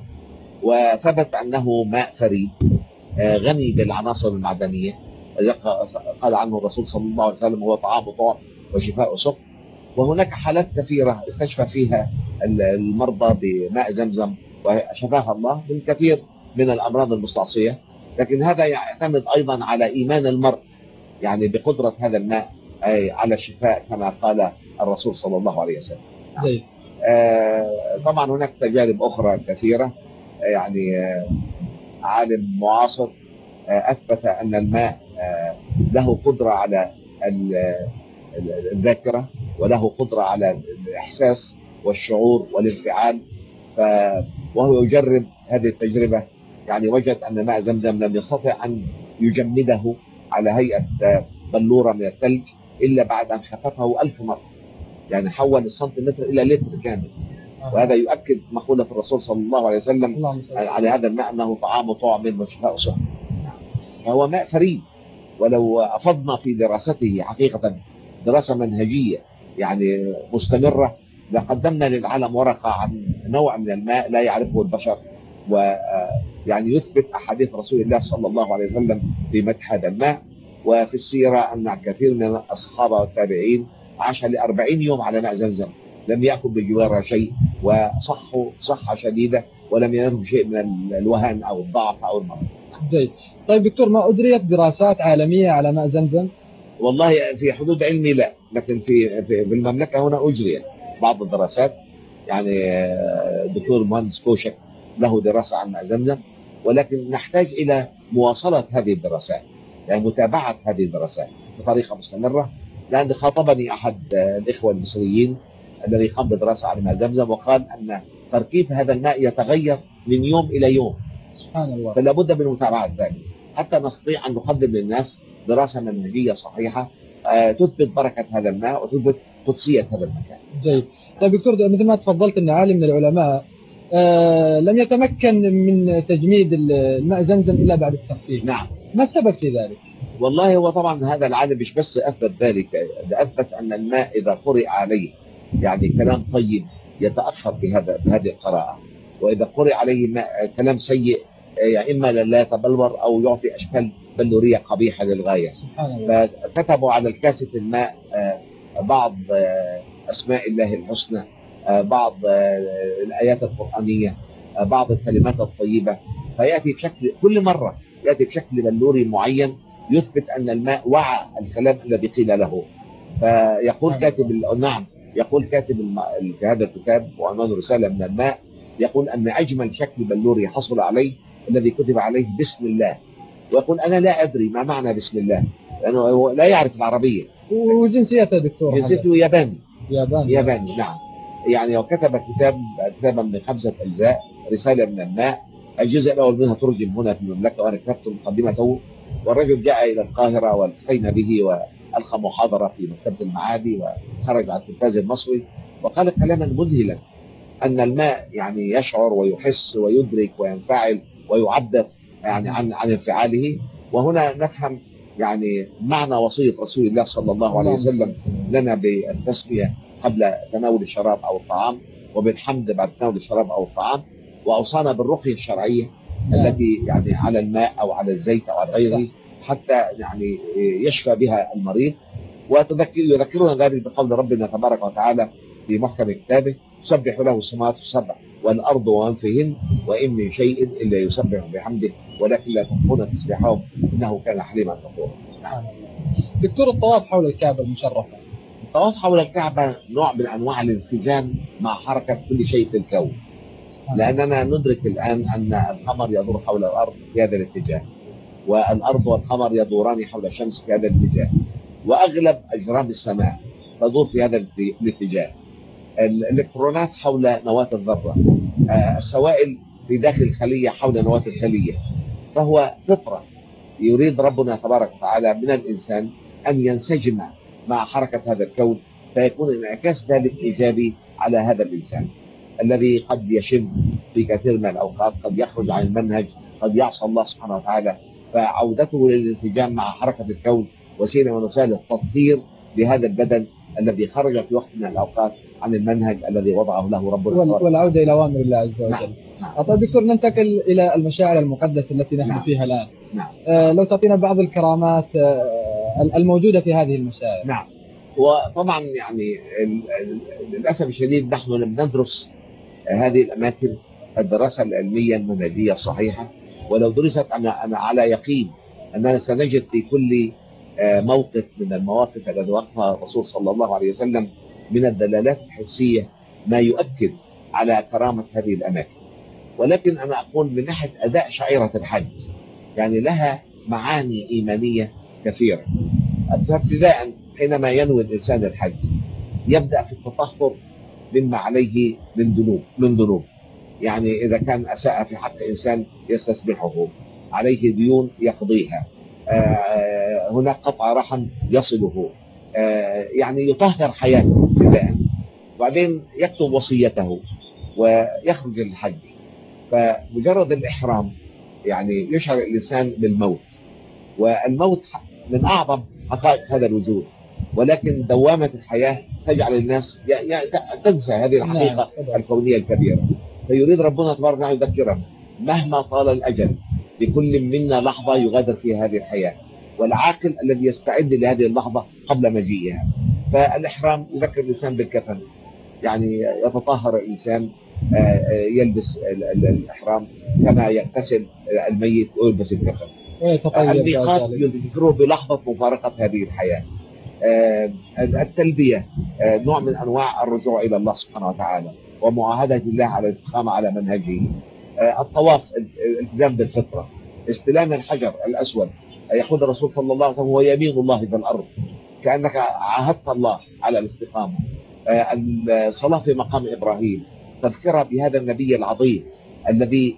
وثبت انه ماء فريد غني بالعناصر المعدنيه، قال عنه الرسول صلى الله عليه وسلم هو طعام طعم وشفاء سقم. وهناك حالات كثيره استشفى فيها المرضى بماء زمزم وشفاها الله من كثير من الأمراض المستعصية. لكن هذا يعتمد أيضا على إيمان المرء يعني بقدرة هذا الماء أي على الشفاء، كما قال الرسول صلى الله عليه وسلم. زي. آه طبعا هناك تجارب أخرى كثيرة. يعني آه عالم معاصر آه أثبت أن الماء آه له قدرة على الذاكرة، وله قدرة على الإحساس والشعور والانفعال. ف... وهو يجرب هذه التجربة، يعني وجد أن ماء زمزم لم يستطع أن يجمده على هيئة بلورة من الثلج إلا بعد أن خففه ألف مرة، يعني حول السنتيمتر إلى لتر كامل. وهذا يؤكد مقولة الرسول صلى الله عليه وسلم على هذا الماء أنه طعام طعم وشفاء سقم. فهو ماء فريد، ولو أفضنا في دراسته حقيقة دراسة منهجية يعني مستمرة لقدمنا للعالم ورقة عن نوع من الماء لا يعرفه البشر، ويعني يثبت أحاديث رسول الله صلى الله عليه وسلم في مدح هذا الماء. وفي السيرة أن كثير من الصحابة والتابعين عاش لأربعين يوم على ماء زمزم، لم يأكل بجواره شيء، وصحوا صحة شديدة، ولم ينالهم شيء من الوهن أو الضعف أو المرض. جيد. طيب دكتور، ما أجريت دراسات عالمية على ماء زمزم؟ والله في حدود علمي لا، لكن في في المملكة هنا أجريت بعض الدراسات. يعني الدكتور مهندس كوشك له دراسة عن ماء زمزم، ولكن نحتاج إلى مواصلة هذه الدراسات، يعني متابعة هذه الدراسات بطريقة مستمرة. لأن خاطبني أحد الإخوة المصريين الذي قام بدراسة على ماء زمزم، وقال أن تركيب هذا الماء يتغير من يوم إلى يوم. سبحان الله. فلا بد من متابعة ذلك حتى نستطيع أن نقدم للناس دراسة منهجية صحيحة آه تثبت بركة هذا الماء وتثبت قدسية هذا المكان. جيد. طيب دكتور، مثل ما تفضلت أن عالم من العلماء آه لم يتمكن من تجميد الماء زمزم إلا بعد التخفيف. نعم. ما السبب في ذلك؟ والله هو طبعا هذا العالم مش بس أثبت ذلك، ده أثبت أن الماء إذا قرئ عليه يعني كلام طيب يتأثر بهذا بهذه القراءة، وإذا قرئ عليه ماء كلام سيء يعني إما لا يتبلور أو يعطي أشكال بلورية قبيحة للغاية. فكتبوا على الكاسة الماء بعض أسماء الله الحسنى، بعض الآيات القرآنية، بعض الكلمات الطيبة، فيأتي بشكل كل مرة يأتي بشكل بلوري معين يثبت أن الماء وعى الكلام الذي قيل له. فيقول كاتب نعم يقول كاتب في هذا الكتاب وعنوان رسالة من الماء، يقول أن أجمل شكل بلوري حصل عليه الذي كتب عليه بسم الله. ويقول أنا لا أدري ما معنى بسم الله، لأنه لا يعرف العربية. وجنسيته دكتور؟ جنسيته ياباني. ياباني. ياباني نعم. يعني وكتب كتاب كتابا من خمسة أجزاء، رسالة من الماء. الجزء الأول منها ترجم هنا في المملكة وأنا كتبت مقدمته. والرجل جاء إلى القاهرة والتقينا به وألقى محاضرة في مكتبة المعادي وخرج على التلفاز المصري وقال كلاما مذهلا أن الماء يعني يشعر ويحس ويدرك وينفعل ويعبر يعني عن عن انفعاله. وهنا نفهم يعني معنى وصية رسول الله صلى الله عليه وسلم لنا بالتسمية قبل تناول الشراب أو الطعام، وبالحمد بعد تناول الشراب أو الطعام، وأوصانا بالرقية الشرعية التي يعني على الماء أو على الزيت أو على غيره حتى يعني يشفى بها المريض. ويذكرنا ذلك بقول ربنا تبارك وتعالى في محكم كتابه: تسبح له السماوات السبع والأرض ومن فيهن وإن من شيء إلا يسبح بحمده ولكن لا تفقهون تسبيحهم إنه كان حليما غفورا. دكتور، الطواف حول الكعبة المشرفة. الطواف حول الكعبة نوع من أنواع الانسجام مع حركة كل شيء في الكون، لأننا ندرك الآن أن القمر يدور حول الأرض في هذا الاتجاه، والأرض والقمر يدوران حول الشمس في هذا الاتجاه، وأغلب أجرام السماء تدور في هذا الاتجاه. الإلكترونات حول نواة الذرة، السوائل في داخل الخلية حول نواة الخلية. فهو فطرة يريد ربنا تبارك وتعالى من الإنسان أن ينسجم مع حركة هذا الكون، فيكون انعكاس ذلك إيجابي على هذا الإنسان الذي قد يشم في كثير من الأوقات، قد يخرج عن المنهج، قد يعصى الله سبحانه وتعالى. فعودته للانسجام مع حركة الكون وسيلة من وسائل التطهير لهذا البدن الذي خرج في وقت من الأوقات عن المنهج الذي وضعه له ربنا والعودة إلى أوامر الله عز وجل. نعم. نعم. طيب دكتور، ننتقل إلى المشاعر المقدسة التي نحن نعم. فيها الآن. نعم. آه لو تعطينا بعض الكرامات آه الموجودة في هذه المشاعر. نعم. وطبعا يعني للأسف الشديد نحن لم ندرس هذه الأماكن الدراسة العلمية المنهجية الصحيحة، ولو درست أنا أنا على يقين أننا سنجد في كل موقف من المواقف التي وقفها الرسول صلى الله عليه وسلم من الدلالات الحسية ما يؤكد على كرامة هذه الأماكن. ولكن أنا أقول من ناحية أداء شعيرة الحج يعني لها معاني إيمانية كثيرة. ابتداء حينما ينوي الإنسان الحج يبدأ في التطهر مما عليه من ذنوب من ذنوب يعني إذا كان أساء في حق إنسان يستسمحه، عليه ديون يقضيها، آه هناك قطع رحم يصله، آه يعني يطهر حياته ابتداء، وبعدين يكتب وصيته ويخرج للحج. فمجرد الإحرام يعني يشعر الإنسان بالموت، والموت من أعظم حقائق هذا الوجود، ولكن دوامة الحياة تجعل الناس تنسى هذه الحقيقة الكونية الكبيرة. فيريد ربنا تبارك وتعالى يذكرنا مهما طال الأجل لكل منا لحظة يغادر فيها هذه الحياة، والعاقل الذي يستعد لهذه اللحظة قبل مجيئها. فالإحرام يذكر الإنسان بالكفن، يعني يتطهر الإنسان يلبس الإحرام كما يغتسل الميت ويلبس الكفن. الميقات يذكره بلحظة مفارقة هذه الحياة. التلبية نوع من أنواع الرجوع إلى الله سبحانه وتعالى ومعاهدة الله على الاستقامة على منهجه. الطواف الالتزام بالفطرة. استلام الحجر الأسود يقول الرسول صلى الله عليه وسلم هو يمين الله في الأرض، كأنك عاهدت الله على الاستقامة. الصلاة في مقام إبراهيم تذكرة بهذا النبي العظيم الذي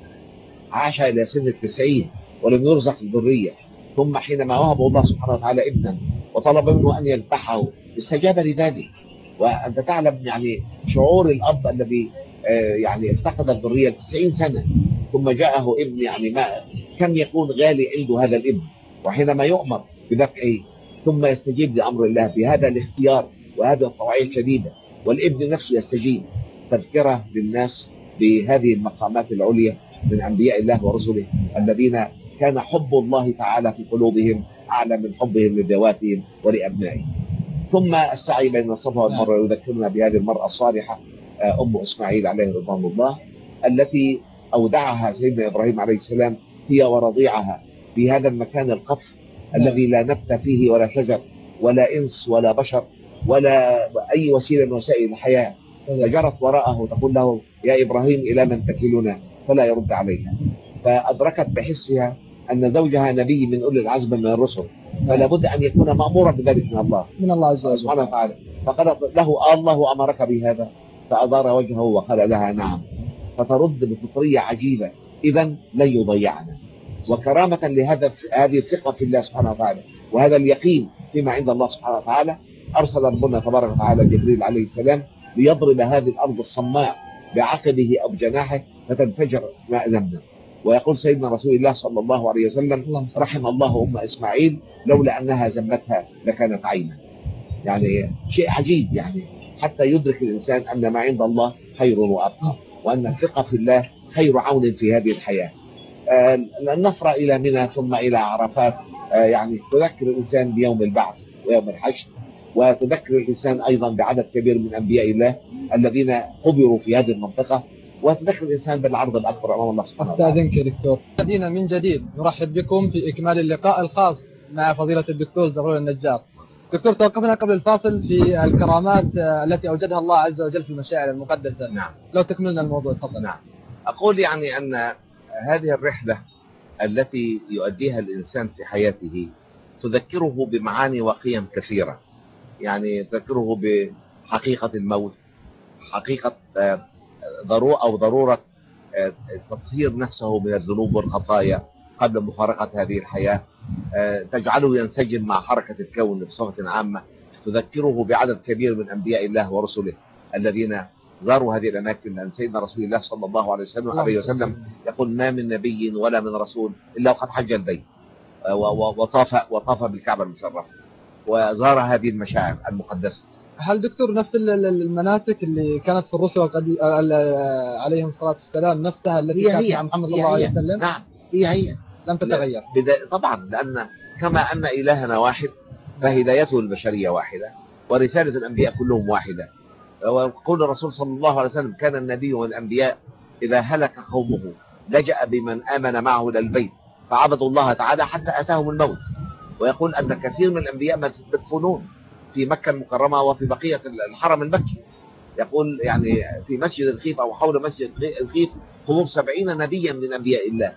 عاش إلى سن التسعين ولم يرزق الذرية، ثم حينما وهبه الله سبحانه وتعالى ابنا وطلب منه أن يذبحه استجاب لذلك. وأنت تعلم يعني شعور الأب الذي يعني افتقد الذرية تسعين سنة ثم جاءه ابن، يعني ما كم يكون غالي عنده هذا الابن، وحينما يؤمر بذبحه ثم يستجيب لأمر الله بهذا الاختيار وهذا الطوعية الشديدة، والابن نفسه يستجيب. تذكرة للناس بهذه المقامات العليا من أنبياء الله ورسله الذين كان حب الله تعالى في قلوبهم أعلى من حبهم لذواتهم ولأبنائهم. ثم السعي بين الصفا والمروة يذكرنا بهذه المرأة الصالحة أم إسماعيل عليه رضوان الله التي أودعها سيدنا إبراهيم عليه السلام هي ورضيعها في هذا المكان القف الذي لا نبت فيه ولا شجر ولا إنس ولا بشر ولا أي وسيلة من وسائل الحياة. فجرت وراءه تقول له يا إبراهيم إلى من تكلنا، فلا يرد عليها. فأدركت بحسها أن زوجها نبي من أولي العزم من الرسل، فلا بد أن يكون مأمورا بذلك من الله من الله عز وجل سبحانه وتعالى. فقالت له الله أمرك بهذا؟ فأدار وجهه وقال لها نعم. فترد بفطرية عجيبة إذا لن يضيعنا. وكرامة لهذا هذه الثقة في الله سبحانه وتعالى وهذا اليقين فيما عند الله سبحانه وتعالى، أرسل ربنا تبارك وتعالى جبريل عليه السلام ليضرب هذه الأرض الصماء بعقبه أو بجناحه فتنفجر ماء زمزم. ويقول سيدنا رسول الله صلى الله عليه وسلم رحم الله أم إسماعيل لولا أنها زمتها لكانت عينا. يعني شيء عجيب، يعني حتى يدرك الإنسان أن ما عند الله خير وأبقى، وأن الثقة في الله خير عون في هذه الحياة. آه النفر إلى منى ثم إلى عرفات آه يعني تذكر الإنسان بيوم البعث ويوم الحشر، وتذكر الإنسان أيضا بعدد كبير من أنبياء الله الذين قبروا في هذه المنطقة، وتذكر الإنسان بالعرض الأكبر أمام الله سبحانه وتعالى. أستاذنك يا دكتور. مدينة من جديد نرحب بكم في إكمال اللقاء الخاص مع فضيلة الدكتور زغلول النجار. دكتور، توقفنا قبل الفاصل في الكرامات التي أوجدها الله عز وجل في المشاعر المقدسة. نعم. لو تكملنا الموضوع تفضل. نعم. أقول يعني أن هذه الرحلة التي يؤديها الإنسان في حياته تذكره بمعاني وقيم كثيرة، يعني تذكره بحقيقة الموت، حقيقة ضرورة أو ضرورة تطهير نفسه من الذنوب والخطايا قبل مفارقة هذه الحياة، تجعله ينسجم مع حركة الكون بصفة عامة، تذكره بعدد كبير من أنبياء الله ورسله الذين زاروا هذه الأماكن. لأن سيدنا رسول الله صلى الله عليه وسلم, عليه وسلم يقول ما من نبي ولا من رسول إلا وقد حج البيت وطاف, وطاف بالكعبة المشرفة وزار هذه المشاعر المقدسة. هل دكتور نفس المناسك اللي كانت في الرسل عليهم الصلاة والسلام نفسها التي كانت مع محمد صلى الله عليه وسلم؟ نعم، هي هي لم تتغير طبعا، لأن كما أن إلهنا واحد فهدايته البشرية واحدة ورسالة الأنبياء كلهم واحدة. وقول الرسول صلى الله عليه وسلم كان النبي والأنبياء إذا هلك قومه لجأ بمن آمن معه إلى البيت فعبدوا الله تعالى حتى أتاهم الموت. ويقول أن كثير من الأنبياء مدفونون في مكة المكرمة وفي بقية الحرم المكي. يقول يعني في مسجد الخيف أو حول مسجد الخيف حضور سبعين نبيا من أنبياء الله.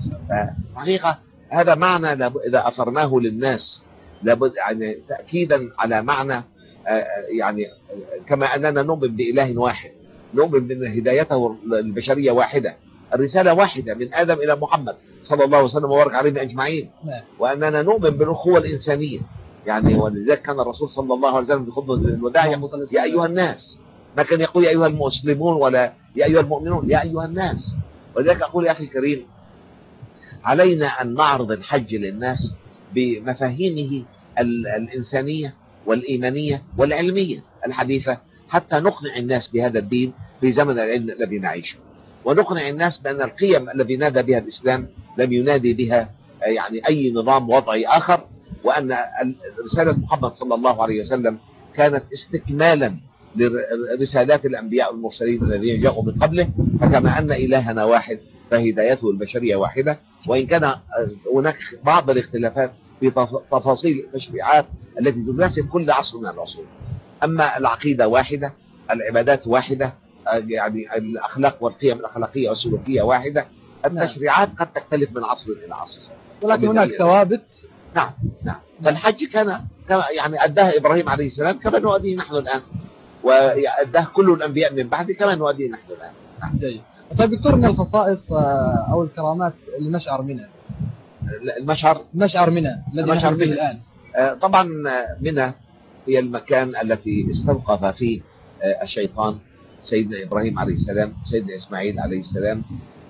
حقيقة هذا معنى إذا أثرناه للناس لابد يعني تأكيدا على معنى يعني كما أننا نؤمن بإله واحد، نؤمن بأن هدايته البشرية واحدة، الرسالة واحدة من آدم إلى محمد صلى الله عليه وسلم وبارك عليهم أجمعين، وأننا نؤمن بالأخوة الإنسانية. يعني ولذلك كان الرسول صلى الله عليه وسلم في خطبة الوداع يقول يا أيها الناس، ما كان يقول يا أيها المسلمون ولا يا أيها المؤمنون، يا أيها الناس. ولذلك أقول يا أخي الكريم علينا أن نعرض الحج للناس بمفاهيمه الإنسانية والإيمانية والعلمية الحديثة حتى نقنع الناس بهذا الدين في زمن العلم الذي نعيشه، ونقنع الناس بأن القيم الذي نادى بها الإسلام لم ينادي بها يعني أي نظام وضعي آخر، وأن رسالة محمد صلى الله عليه وسلم كانت استكمالا لرسالات الأنبياء والمرسلين الذين جاءوا من قبله. فكما أن إلهنا واحد فهدايته البشرية واحدة، وإن كان هناك بعض الاختلافات في تفاصيل التشريعات التي تناسب كل عصر من العصور. أما العقيدة واحدة، العبادات واحدة، يعني الأخلاق والقيم الأخلاقية والسلوكية واحدة، التشريعات قد تختلف من عصر إلى عصر، ولكن هناك ثوابت. نعم نعم. فالحج كان يعني أداه إبراهيم عليه السلام كما نؤديه نحن الآن، وأداه كل الأنبياء من بعد كما نؤديه نحن الآن. نعم. جيد. طيب دكتور، من الخصائص أو الكرامات المشعر منى، المشعر مشعر منى الذي نحن فيه الآن. طبعا منى هي المكان التي استوقف فيه الشيطان سيدنا إبراهيم عليه السلام سيدنا إسماعيل عليه السلام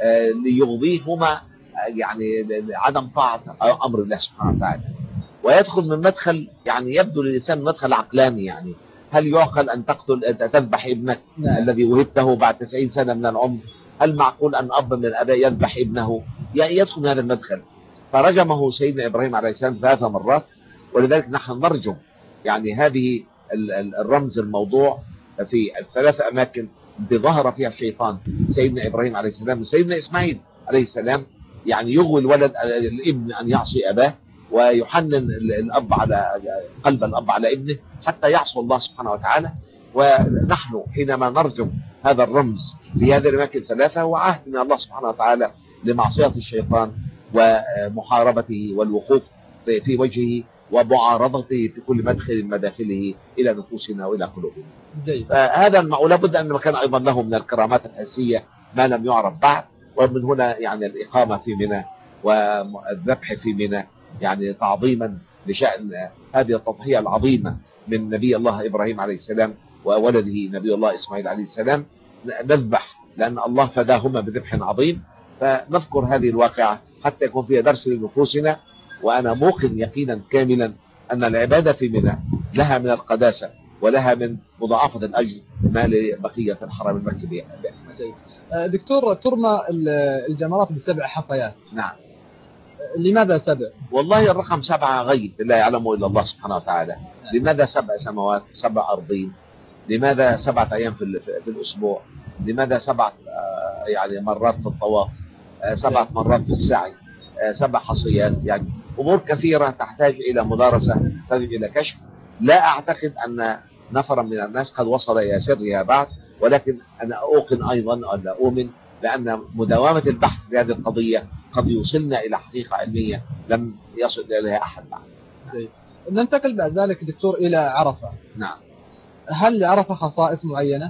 ليغضيهما يعني عدم طاعة أمر الله سبحانه وتعالى، ويدخل من مدخل يعني يبدو للإنسان مدخل عقلاني. يعني هل يعقل أن تقتل تذبح ابنك نعم. الذي وهبته بعد تسعين سنة من العمر؟ هل معقول أن أب من الآباء يذبح ابنه؟ يعني يدخل من هذا المدخل. فرجمه سيدنا إبراهيم عليه السلام ثلاث مرات، ولذلك نحن نرجم يعني هذه الرمز الموضوع في الثلاث أماكن التي ظهر فيها الشيطان سيدنا إبراهيم عليه السلام وسيدنا إسماعيل عليه السلام، يعني يغوي الولد الابن أن يعصي أباه، ويحنن الأب على قلب الأب على ابنه حتى يعصوا الله سبحانه وتعالى. ونحن حينما نرجم هذا الرمز في هذه الأماكن الثلاثة وعهد من الله سبحانه وتعالى لمعصية الشيطان ومحاربته والوقوف في وجهه ومعارضته في كل مدخل من مداخله إلى نفوسنا وإلى قلوبنا. هذا لابد أن كان أيضا له من الكرامات الحسية ما لم يعرف بعد، ومن هنا يعني الإقامة في منى والذبح في منى يعني تعظيما لشأن هذه التضحية العظيمة من نبي الله إبراهيم عليه السلام وولده نبي الله إسماعيل عليه السلام. نذبح لأن الله فداهما بذبح عظيم، فنذكر هذه الواقعة حتى يكون فيها درس لنفوسنا. وأنا موقن يقينا كاملا أن العبادة في منى لها من القداسة ولها من مضاعفة الأجر ما لبقية الحرم المكي بها. دكتور، ترمى الجمرات بسبع حصيات. نعم. لماذا سبع؟ والله الرقم سبعة غيب لا يعلمه إلا الله سبحانه وتعالى. لماذا سبع سماوات سبع أرضين؟ لماذا سبعة أيام في, في الأسبوع؟ لماذا سبع يعني مرات في الطواف؟ سبعة مرات في السعي؟ سبع حصيات؟ يعني أمور كثيرة تحتاج إلى مدارسة، تحتاج إلى كشف. لا أعتقد أن نفرا من الناس قد وصل إلى سرها بعد، ولكن أنا أوقن أيضا أن أؤمن لأن مداومة البحث في هذه القضية قد يوصلنا إلى حقيقة علمية لم يصل إليها أحد بعد. ننتقل بعد ذلك دكتور إلى عرفة. نعم. هل لعرفة خصائص معينة؟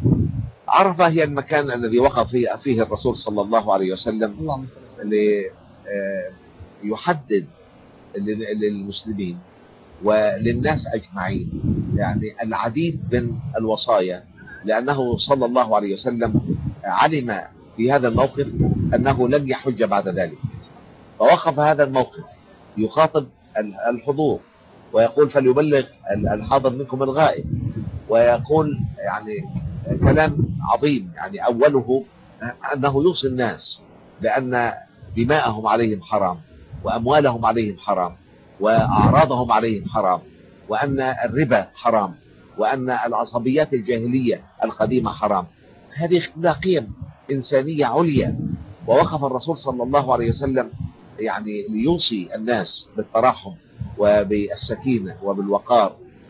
عرفة هي المكان الذي وقف فيه, فيه الرسول صلى الله عليه وسلم اللهم صل وسلم اللي يحدد للمسلمين وللناس أجمعين يعني العديد من الوصايا، لأنه صلى الله عليه وسلم علم في هذا الموقف أنه لن يحج بعد ذلك، فوقف هذا الموقف يخاطب الحضور ويقول فليبلغ الحاضر منكم الغائب، ويقول يعني كلام عظيم. يعني أوله أنه يوصي الناس بأن دماءهم عليهم حرام، وأموالهم عليهم حرام، وأعراضهم عليهم حرام، وأن الربا حرام، وأن العصبيات الجاهلية القديمة حرام. هذه قيم إنسانية عليا. ووقف الرسول صلى الله عليه وسلم يعني ليوصي الناس بالتراحم وبالسكينة وبالوقار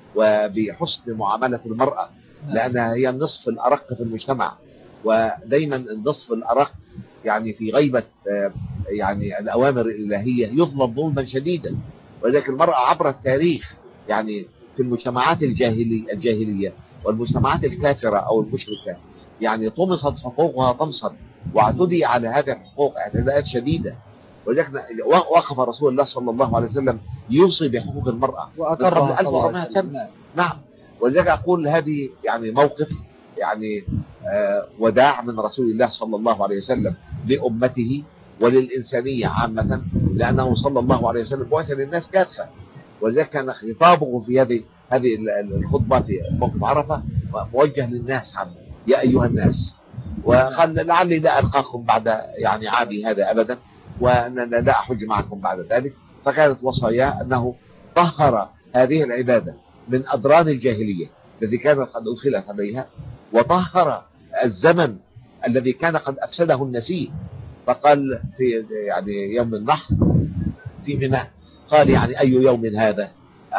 وبحسن معاملة المرأة، لأنها هي النصف الأرق في المجتمع، ودايما النصف الأرق يعني في غيبة يعني الأوامر الإلهية يظلم ظلما شديدا. ولذلك المرأة عبر التاريخ يعني في المجتمعات الجاهلي الجاهلية والمجتمعات الكافرة أو المشركة يعني طمست حقوقها طمسا، واعتدي على هذه الحقوق اعتداءات شديدة. ولذلك وقف رسول الله صلى الله عليه وسلم يوصي بحقوق المرأة وأقرها قبل ألف وأربعمائة سنة. نعم. ولذلك أقول هذه يعني موقف يعني آه وداع من رسول الله صلى الله عليه وسلم لأمته وللإنسانية عامة، لأنه صلى الله عليه وسلم بعث للناس كافة. ولذلك كان خطابه في هذه هذه الخطبة في موقف عرفة موجه للناس عامة، يا أيها الناس، وقال لعلي لا ألقاكم بعد يعني عامي هذا أبدا، وأنا لا أحج معكم بعد ذلك. فكانت وصاياه أنه طهر هذه العبادة من أضرار الجاهلية الذي كانت قد أدخلت عليها، وطهر الزمن الذي كان قد أفسده النسيء. فقال في يعني يوم النحر في منى قال يعني أي يوم هذا؟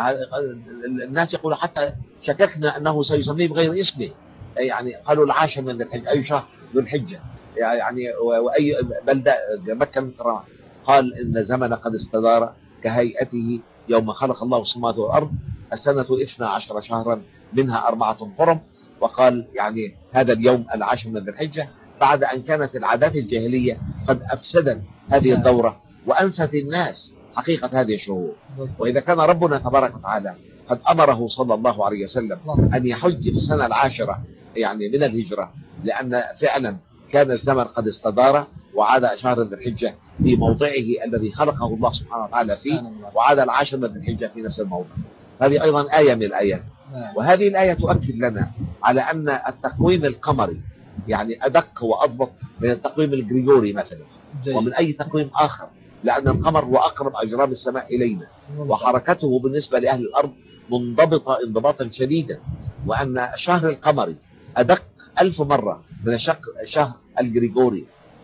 الناس يقولوا حتى شككنا أنه سيسميه بغير اسمه، يعني قالوا العاشر من الحجة، أي شهر ذو الحجة يعني، وأي بلدة مكة المكرمة. قال إن زمن قد استدار كهيئته يوم خلق الله السماوات والأرض، السنة اثنا عشر شهرا منها أربعة حرم. وقال يعني هذا اليوم العاشر من ذي الحجة بعد أن كانت العادات الجاهلية قد أفسدت هذه الدورة وأنست الناس حقيقة هذه الشهور. وإذا كان ربنا تبارك وتعالى قد أمره صلى الله عليه وسلم أن يحج في السنة العاشرة يعني من الهجرة، لأن فعلا كان الزمن قد استدار وعاد شهر ذي الحجة في موضعه الذي خلقه الله سبحانه وتعالى فيه، وعاد العاشر من ذي الحجة في نفس الموضع. هذه أيضا آية من الآيات. وهذه الآية تؤكد لنا على أن التقويم القمري يعني أدق وأضبط من التقويم الجريجوري مثلا ومن أي تقويم آخر، لأن القمر هو أقرب أجرام السماء إلينا، وحركته بالنسبة لأهل الأرض منضبطة انضباطا شديدا، وأن الشهر القمري أدق ألف مرة من الشهر الجريجوري،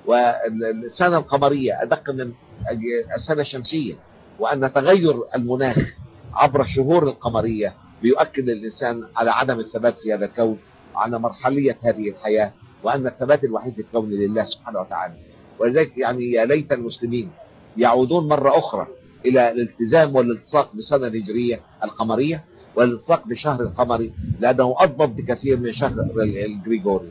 والسنة القمرية أدق من السنة الشمسية، وأن تغير المناخ عبر الشهور القمرية بيؤكد للإنسان على عدم الثبات في هذا الكون وعلى مرحلية هذه الحياة، وأن الثبات الوحيد في الكون لله سبحانه وتعالى. ولذلك يعني يا ليت المسلمين يعودون مرة أخرى إلى الالتزام والالتصاق بالسنة الهجرية القمرية والالتصاق بالشهر القمري، لأنه أضبط بكثير من شهر الجريجوري.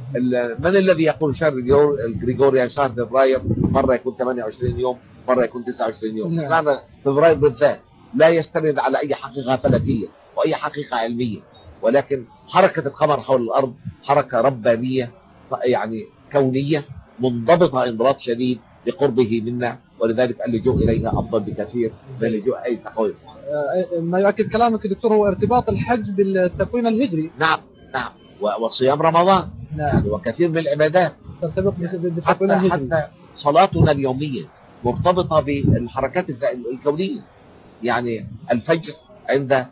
من الذي يقول شهر الجريجوري شهر فبراير مرة يكون ثمانية وعشرين يوم مرة يكون تسعة وعشرين يوم؟ معنى فبراير بالذات لا يستند على أي حقيقة فلكية وأي حقيقة علمية، ولكن حركة القمر حول الأرض حركة ربانية يعني كونية منضبطة انضباط شديد لقربه منا، ولذلك اللجوء إليها أفضل بكثير من اللجوء أي تقويم. ما يؤكد كلامك دكتور هو ارتباط الحج بالتقويم الهجري. نعم نعم، وصيام رمضان نعم، وكثير من العبادات ترتبط بالتقويم الهجري. حتى صلاتنا اليومية مرتبطة بالحركات الكونية، يعني الفجر عند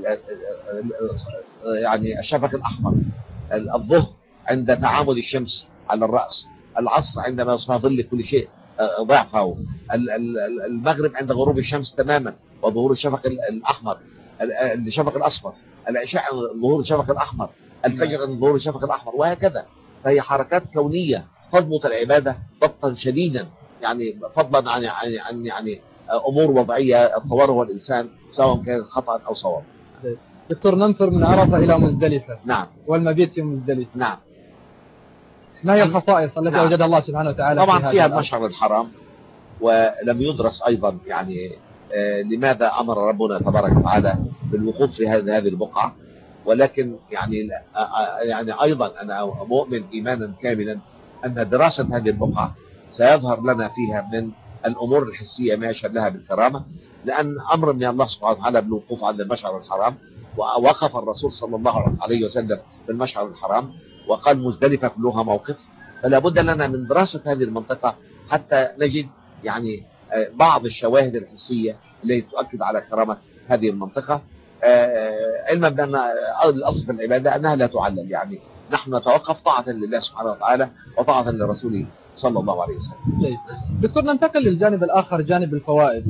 يعني الشفق الأحمر، الظهر عند تعامد الشمس على الرأس، العصر عندما يصبح ظل كل شيء ضعفه، المغرب عند غروب الشمس تماما وظهور الشفق الأحمر، الشفق الأصفر، العشاء عند ظهور الشفق الأحمر، الفجر عند ظهور الشفق الأحمر، وهكذا. فهي حركات كونية تضبط العبادة ضبطا شديدا، يعني فضلا عن عن يعني أمور وضعية يتصورها الإنسان سواء كان خطأ أو صواب. دكتور، ننفر من عرفة إلى مزدلفة. نعم. والمبيت في مزدلفة. نعم. ما هي الخصائص التي نعم. وجدها الله سبحانه وتعالى طبعا في فيها المشعر الحرام، ولم يدرس أيضا يعني آه لماذا أمر ربنا تبارك وتعالى بالوقوف في هذه هذه البقعة، ولكن يعني آه يعني أيضا أنا مؤمن إيمانا كاملا أن دراسة هذه البقعة سيظهر لنا فيها من الأمور الحسية ما يشهد لها بالكرامة، لأن أمر من الله سبحانه وتعالى بالوقوف عند المشعر الحرام، ووقف الرسول صلى الله عليه وسلم بالمشعر الحرام وقال مزدلفة كلها موقف. فلا بد لنا من دراسة هذه المنطقة حتى نجد يعني بعض الشواهد الحسية التي تؤكد على كرامة هذه المنطقة، علما بأن الأصل في العبادة أنها لا تعلل، يعني نحن نتوقف طاعة لله سبحانه وتعالى وطاعة لرسوله صلى الله عليه وسلم. جيد. دكتور، ننتقل للجانب الآخر، جانب الفوائد.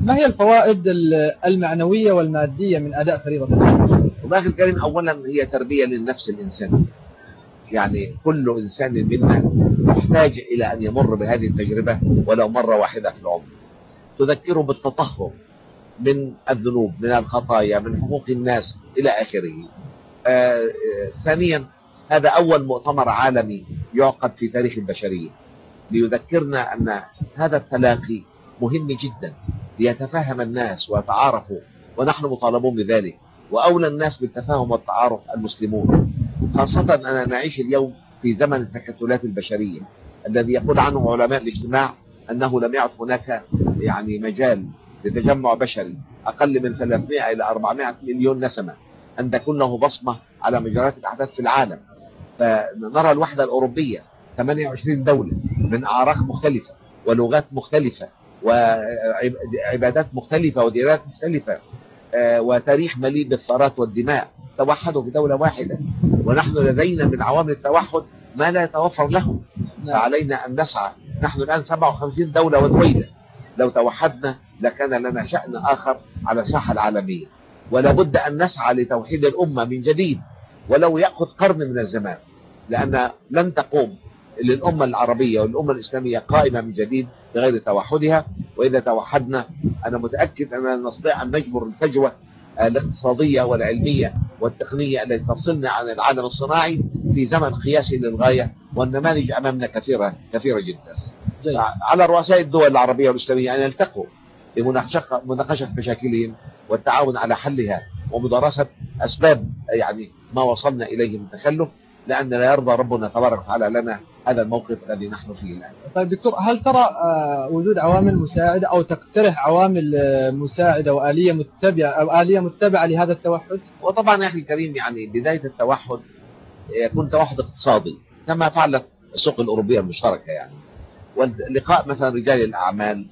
ما هي الفوائد المعنوية والمادية من أداء فريضة الحج؟ والله أخي الكريم، أولا هي تربية للنفس الإنسانية. يعني كل إنسان منا محتاج إلى أن يمر بهذه التجربة ولو مرة واحدة في العمر، تذكره بالتطهر من الذنوب، من الخطايا، من حقوق الناس إلى آخره. آه ثانيا، هذا أول مؤتمر عالمي يعقد في تاريخ البشرية ليذكرنا أن هذا التلاقي مهم جدا ليتفاهم الناس ويتعارفوا، ونحن مطالبون بذلك. وأولى الناس بالتفاهم والتعارف المسلمون، خاصة أننا نعيش اليوم في زمن التكتلات البشرية الذي يقول عنه علماء الاجتماع أنه لم يعد هناك يعني مجال لتجمع بشري أقل من ثلاثمائة إلى أربعمائة مليون نسمة أن تكون له بصمة على مجريات الأحداث في العالم. فنرى الوحدة الأوروبية ثمانية وعشرين دولة من أعراق مختلفة ولغات مختلفة وعبادات مختلفة وديانات مختلفة وتاريخ مليء بالثارات والدماء توحدوا في دولة واحدة، ونحن لدينا من عوامل التوحد ما لا يتوفر له. فعلينا أن نسعى. نحن الآن سبعة وخمسين دولة ودويلة، لو توحدنا لكان لنا شأن آخر على الساحة العالمية. ولا بد أن نسعى لتوحيد الأمة من جديد ولو يأخذ قرن من الزمان، لأن لن تقوم للأمة العربية والأمة الإسلامية قائمة من جديد بغير توحدها. وإذا توحدنا أنا متأكد أننا نستطيع أن نجبر الفجوة الاقتصادية والعلمية والتقنية التي تفصلنا عن العالم الصناعي في زمن قياسي للغاية، والنماذج أمامنا كثيرة كثيرة جدا. جي. على رؤساء الدول العربية والإسلامية أن يلتقوا لمناقشة مشاكلهم والتعاون على حلها ومدارسة أسباب يعني ما وصلنا إليه من تخلف، لأن لا يرضى ربنا تبارك وتعالى لنا هذا الموقف الذي نحن فيه الآن. طيب دكتور، هل ترى وجود عوامل مساعدة أو تقترح عوامل مساعدة وآلية متبعة أو آلية متبعة لهذا التوحد؟ وطبعا يا أخي الكريم، يعني بداية التوحد يكون توحد اقتصادي كما فعلت السوق الأوروبية المشتركة، يعني واللقاء مثلا رجال الأعمال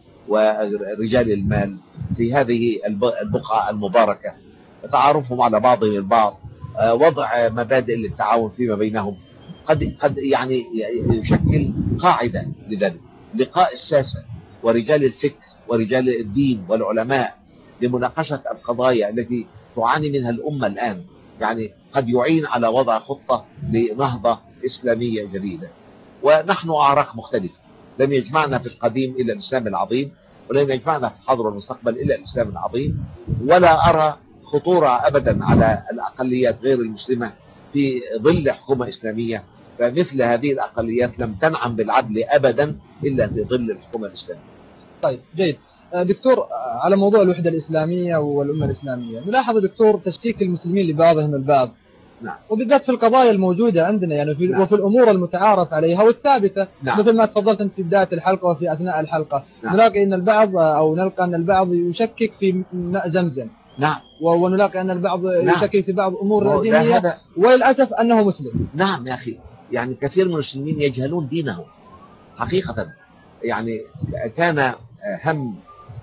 ورجال المال في هذه البقعة المباركة، تعارفهم على بعضهم البعض، وضع مبادئ للتعاون فيما بينهم، قد قد يعني يشكل قاعدة لذلك. لقاء الساسة ورجال الفكر ورجال الدين والعلماء لمناقشة القضايا التي تعاني منها الأمة الآن، يعني قد يعين على وضع خطة لنهضة إسلامية جديدة. ونحن أعراق مختلفة، لم يجمعنا في القديم إلا الإسلام العظيم، ولن يجمعنا في الحاضر والمستقبل إلا الإسلام العظيم. ولا أرى خطورة أبدا على الأقليات غير المسلمة في ظل حكومة إسلامية، فمثل هذه الأقليات لم تنعم بالعدل أبدا إلا في ظل الحكومة الإسلامية. طيب جيد دكتور، على موضوع الوحدة الإسلامية والأمة الإسلامية، نلاحظ دكتور تشكيك المسلمين لبعضهم البعض. نعم. وبالذات في القضايا الموجودة عندنا يعني في نعم. وفي الأمور المتعارف عليها والثابتة. نعم. مثل ما تفضلت أنت في بداية الحلقة وفي أثناء الحلقة. نعم. نلاقي أن البعض أو نلقى أن البعض يشكك في ماء زمزم. نعم. ونلاقي أن البعض نعم. يشكك في بعض أمور دينية، هذا... وللأسف أنه مسلم. نعم يا أخي، يعني كثير من المسلمين يجهلون دينهم حقيقة. يعني كان هم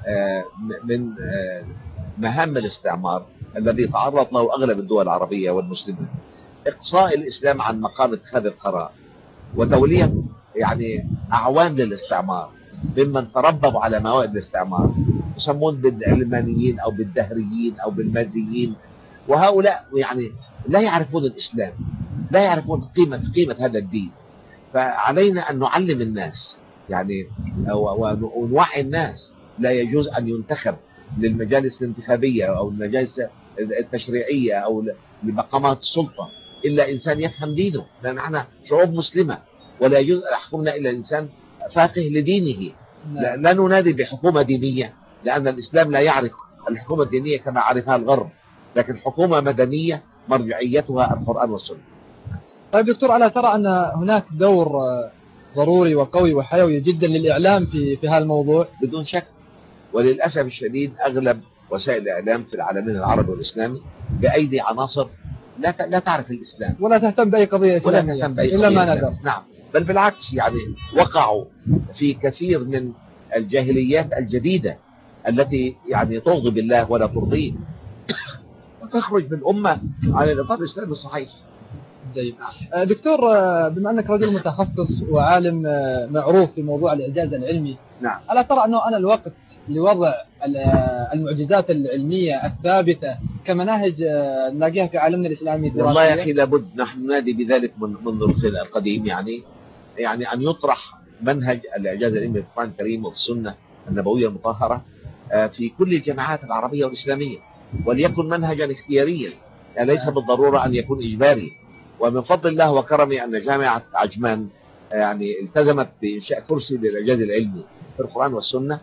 من مهام الاستعمار الذي تعرض له أغلب الدول العربية والمسلمة إقصاء الإسلام عن مقام اتخاذ القرار، وتولية يعني أعوان للاستعمار ممن تربوا على موائد الاستعمار، يسمون بالعلمانيين أو بالدهريين أو بالماديين. وهؤلاء يعني لا يعرفون الإسلام، لا يعرفون قيمة قيمة هذا الدين. فعلينا أن نعلم الناس يعني ونوعي الناس. لا يجوز أن ينتخب للمجالس الانتخابية أو المجالس التشريعية أو لمقامات السلطة إلا إنسان يفهم دينه، لأن نحن شعوب مسلمة ولا يجوز أن يحكمنا إلا إنسان فاقه لدينه. لا, لا ننادي بحكومة دينية، لأن الإسلام لا يعرف الحكومة الدينية كما عرفها الغرب، لكن حكومة مدنية مرجعيتها القرآن والسنة. طيب دكتور، ألا ترى أن هناك دور ضروري وقوي وحيوي جدا للإعلام في في هذا الموضوع؟ بدون شك. وللأسف الشديد أغلب وسائل الإعلام في العالمين العربي والإسلامي بأيدي عناصر لا لا تعرف الإسلام ولا تهتم بأي قضية إسلامية ولا تهتم بأي إلا ما ندر. نعم، بل بالعكس، يعني وقعوا في كثير من الجاهليات الجديدة التي يعني تغضب الله ولا ترضيه وتخرج بالأمة عن الإطار الإسلامي الصحيح. جيد. دكتور، بما أنك رجل متخصص وعالم معروف في موضوع الإعجاز العلمي، نعم. ألا ترى أنه أنا الوقت لوضع المعجزات العلمية الثابتة كمناهج نلاقيها في عالمنا الإسلامي دراسية؟ والله يا أخي لابد، نحن ننادي بذلك من منذ الخلق القديم، يعني يعني أن يطرح منهج الإعجاز العلمي في القرآن الكريم وفي السنة النبوية المطهرة في كل الجامعات العربية والإسلامية، وليكن منهجا اختياريا، يعني ليس بالضرورة أن يكون إجباري. ومن فضل الله وكرمه أن جامعة عجمان يعني التزمت بإنشاء كرسي للإعجاز العلمي في القرآن والسنة،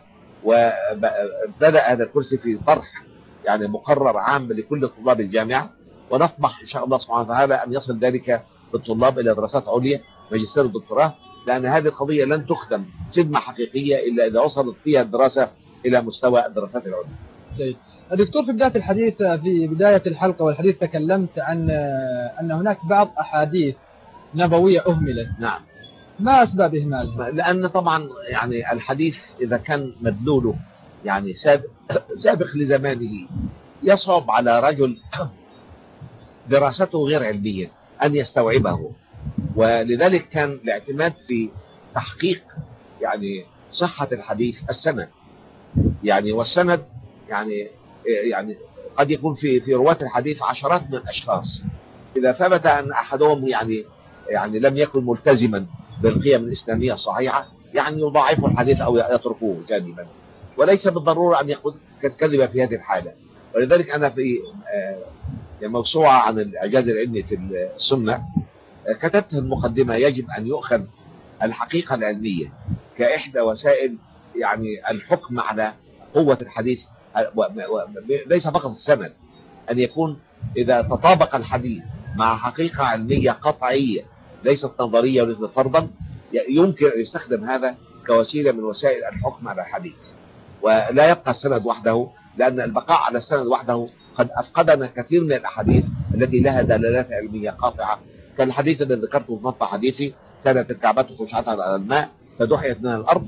وبدأ هذا الكرسي في طرح يعني مقرر عام لكل طلاب الجامعة، ونطمح إن شاء الله سبحانه وتعالى أن يصل ذلك بالطلاب إلى دراسات عليا ماجستير ودكتوراه، لأن هذه القضية لن تخدم خدمة حقيقية إلا إذا وصلت فيها الدراسة إلى مستوى الدراسات العليا. جيد. دكتور، في بداية الحديث في بداية الحلقة والحديث تكلمت عن أن هناك بعض أحاديث نبوية أهملت. نعم. ما أسباب إهمالها؟ لأن طبعا يعني الحديث إذا كان مدلوله يعني سابق, سابق لزمانه يصعب على رجل دراسته غير علمية أن يستوعبه، ولذلك كان الاعتماد في تحقيق يعني صحة الحديث السند، يعني والسند يعني يعني قد يكون في في رواة الحديث عشرات من الأشخاص، إذا ثبت أن أحدهم يعني يعني لم يكن ملتزما بالقيم الإسلامية الصحيحة يعني يضاعف الحديث أو يتركوه جانبا، وليس بالضرورة أن يكون كذب في هذه الحالة. ولذلك أنا في موسوعة عن الإعجاز العلمي في السنة كتبت المقدمة: يجب أن يؤخذ الحقيقة العلمية كإحدى وسائل يعني الحكم على قوة الحديث، ليس فقط السند، أن يكون إذا تطابق الحديث مع حقيقة علمية قطعية ليست نظرية وليست فرضا، يمكن أن يستخدم هذا كوسيلة من وسائل الحكم على الحديث، ولا يبقى السند وحده، لأن البقاء على السند وحده قد أفقدنا كثير من الأحاديث التي لها دلالات علمية قاطعة، كالحديث الذي ذكرته في مطلع حديثي: كانت الكعبة خشعة على الماء فدحيت من الأرض،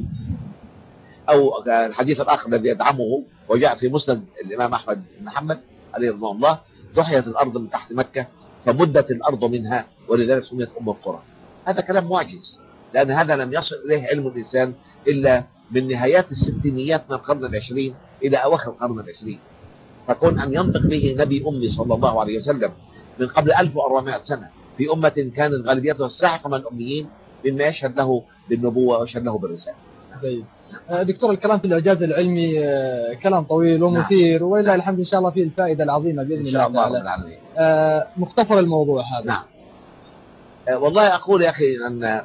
أو الحديث الآخر الذي يدعمه وجاء في مسند الإمام أحمد بن حنبل عليه رضوان الله: دحيت الأرض من تحت مكة فمدت الأرض منها ولذلك سميت أم القرى. هذا كلام معجز، لأن هذا لم يصل إليه علم الإنسان إلا من نهايات الستينيات من القرن العشرين إلى أواخر القرن العشرين، فكون أن ينطق به نبي أمي صلى الله عليه وسلم من قبل ألف وأربعمائة سنة في أمة كانت غالبيتها الساحقة من الأميين مما يشهد له بالنبوة ويشهد له بالرسالة. جيد. دكتور، الكلام في الإعجاز العلمي كلام طويل ومثير، نعم. ولله الحمد إن شاء الله فيه الفائدة العظيمة بإذن الله تعالى. العالمين. مختصر الموضوع هذا. نعم. والله أقول يا أخي أن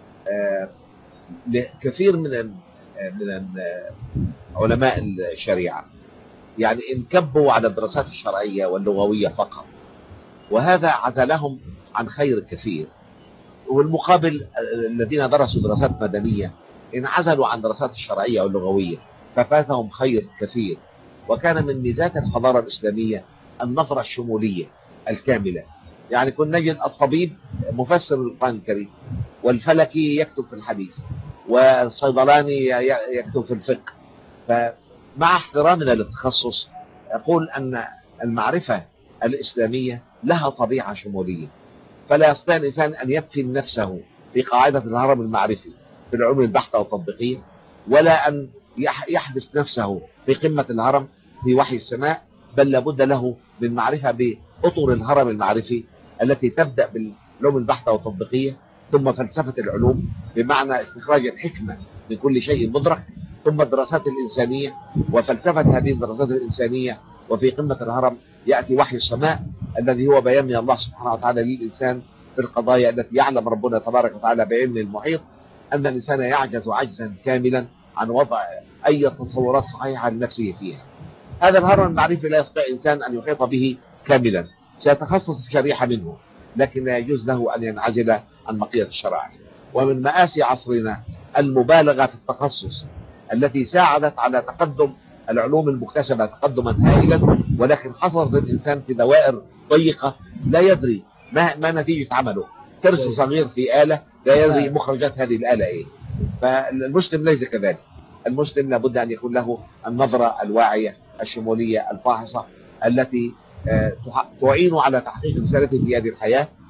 كثير من من علماء الشريعة يعني انكبوا على الدراسات الشرعية واللغوية فقط، وهذا عزلهم عن خير كثير، والمقابل الذين درسوا دراسات مدنية انعزلوا عن دراسات الشرعية واللغوية ففاتهم خير كثير. وكان من ميزات الحضارة الإسلامية النظرة الشمولية الكاملة، يعني كنا نجد الطبيب مفسر القرآن الكريم، والفلكي يكتب في الحديث، والصيدلاني يكتب في الفقه. فمع احترامنا للتخصص أقول أن المعرفة الإسلامية لها طبيعة شمولية، فلا يستطيع الإنسان أن يدفن نفسه في قاعدة الهرم المعرفي في العلوم البحتة والتطبيقية، ولا أن يحبس نفسه في قمة الهرم في وحي السماء، بل لابد له من معرفة بأطر الهرم المعرفي التي تبدأ بالعلوم البحتة والتطبيقية، ثم فلسفة العلوم بمعنى استخراج الحكمة من كل شيء مدرك، ثم الدراسات الإنسانية وفلسفة هذه الدراسات الإنسانية، وفي قمة الهرم يأتي وحي السماء الذي هو بيان من الله سبحانه وتعالى للإنسان في القضايا التي يعلم ربنا تبارك وتعالى بعلم المحيط أن الإنسان يعجز عجزا كاملا عن وضع أي تصورات صحيحة لنفسه فيها. هذا الهرم المعرفي لا يستطيع إنسان أن يحيط به كاملا، سيتخصص في شريحة منه، لكن لا يجوز له أن ينعزل عن بقية الشرائع. ومن مآسي عصرنا المبالغة في التخصص التي ساعدت على تقدم العلوم المكتسبة تقدما هائلا، ولكن حصرت الإنسان في دوائر ضيقة لا يدري ما, ما نتيجة عمله، ترس صغير في آلة لا يدري مخرجات هذه الآلة إيه. فالمسلم ليس كذلك، المسلم لابد أن يكون له النظرة الواعية الشمولية الفاحصة التي تعين على تحقيق رسالته في هذه الحياة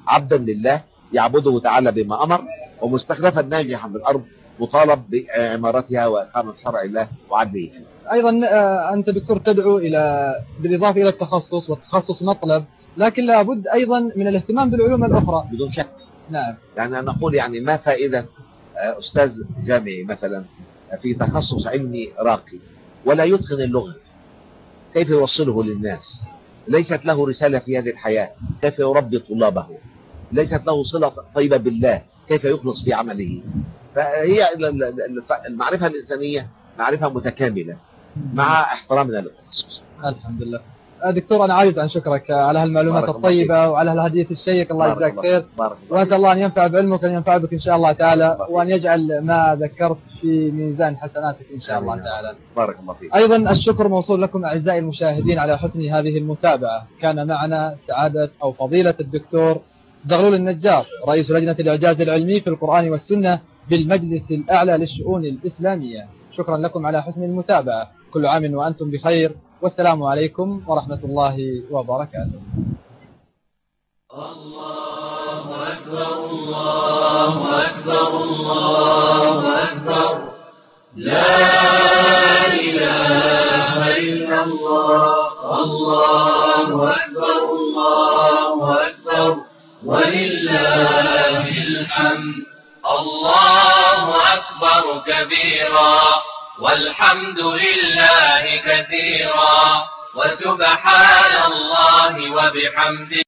عبدا لله يعبده تعالى بما أمر، ومستخلفا ناجحا في الأرض مطالب بعمارتها وإقامة شرع الله وعدله. أيضا أنت دكتور تدعو إلى بالإضافة إلى التخصص، والتخصص مطلب، لكن لابد أيضا من الاهتمام بالعلوم الأخرى. بدون شك. نعم. يعني أنا أقول يعني ما فائدة أستاذ جامعي مثلا في تخصص علمي راقي ولا يتقن اللغة؟ كيف يوصله للناس؟ ليست له رسالة في هذه الحياة، كيف يربي طلابه؟ ليست له صلة طيبة بالله، كيف يخلص في عمله؟ فهي المعرفة الإنسانية معرفة متكاملة مع احترامنا للتخصص. الحمد لله. دكتور أنا عاجز عن شكرك على هالمعلومات الطيبة وعلى هالحديث الشيق. الله يجزاك خير، وأسأل الله أن ينفع بعلمك وأن ينفع بك إن شاء الله تعالى، وأن يجعل ما ذكرت في ميزان حسناتك إن شاء الله تعالى. بارك الله فيك. أيضا الشكر موصول لكم أعزائي المشاهدين على حسن هذه المتابعة. كان معنا سعادة أو فضيلة الدكتور زغلول النجار، رئيس لجنة الإعجاز العلمي في القرآن والسنة بالمجلس الأعلى للشؤون الإسلامية. شكرا لكم على حسن المتابعة، كل عام وأنتم بخير، والسلام عليكم ورحمة الله وبركاته. الله أكبر الله أكبر الله أكبر، لا إله إلا الله. الله أكبر الله أكبر ولله الحمد. الله أكبر كبيرا والحمد لله كثيرا وسبحان الله وبحمده.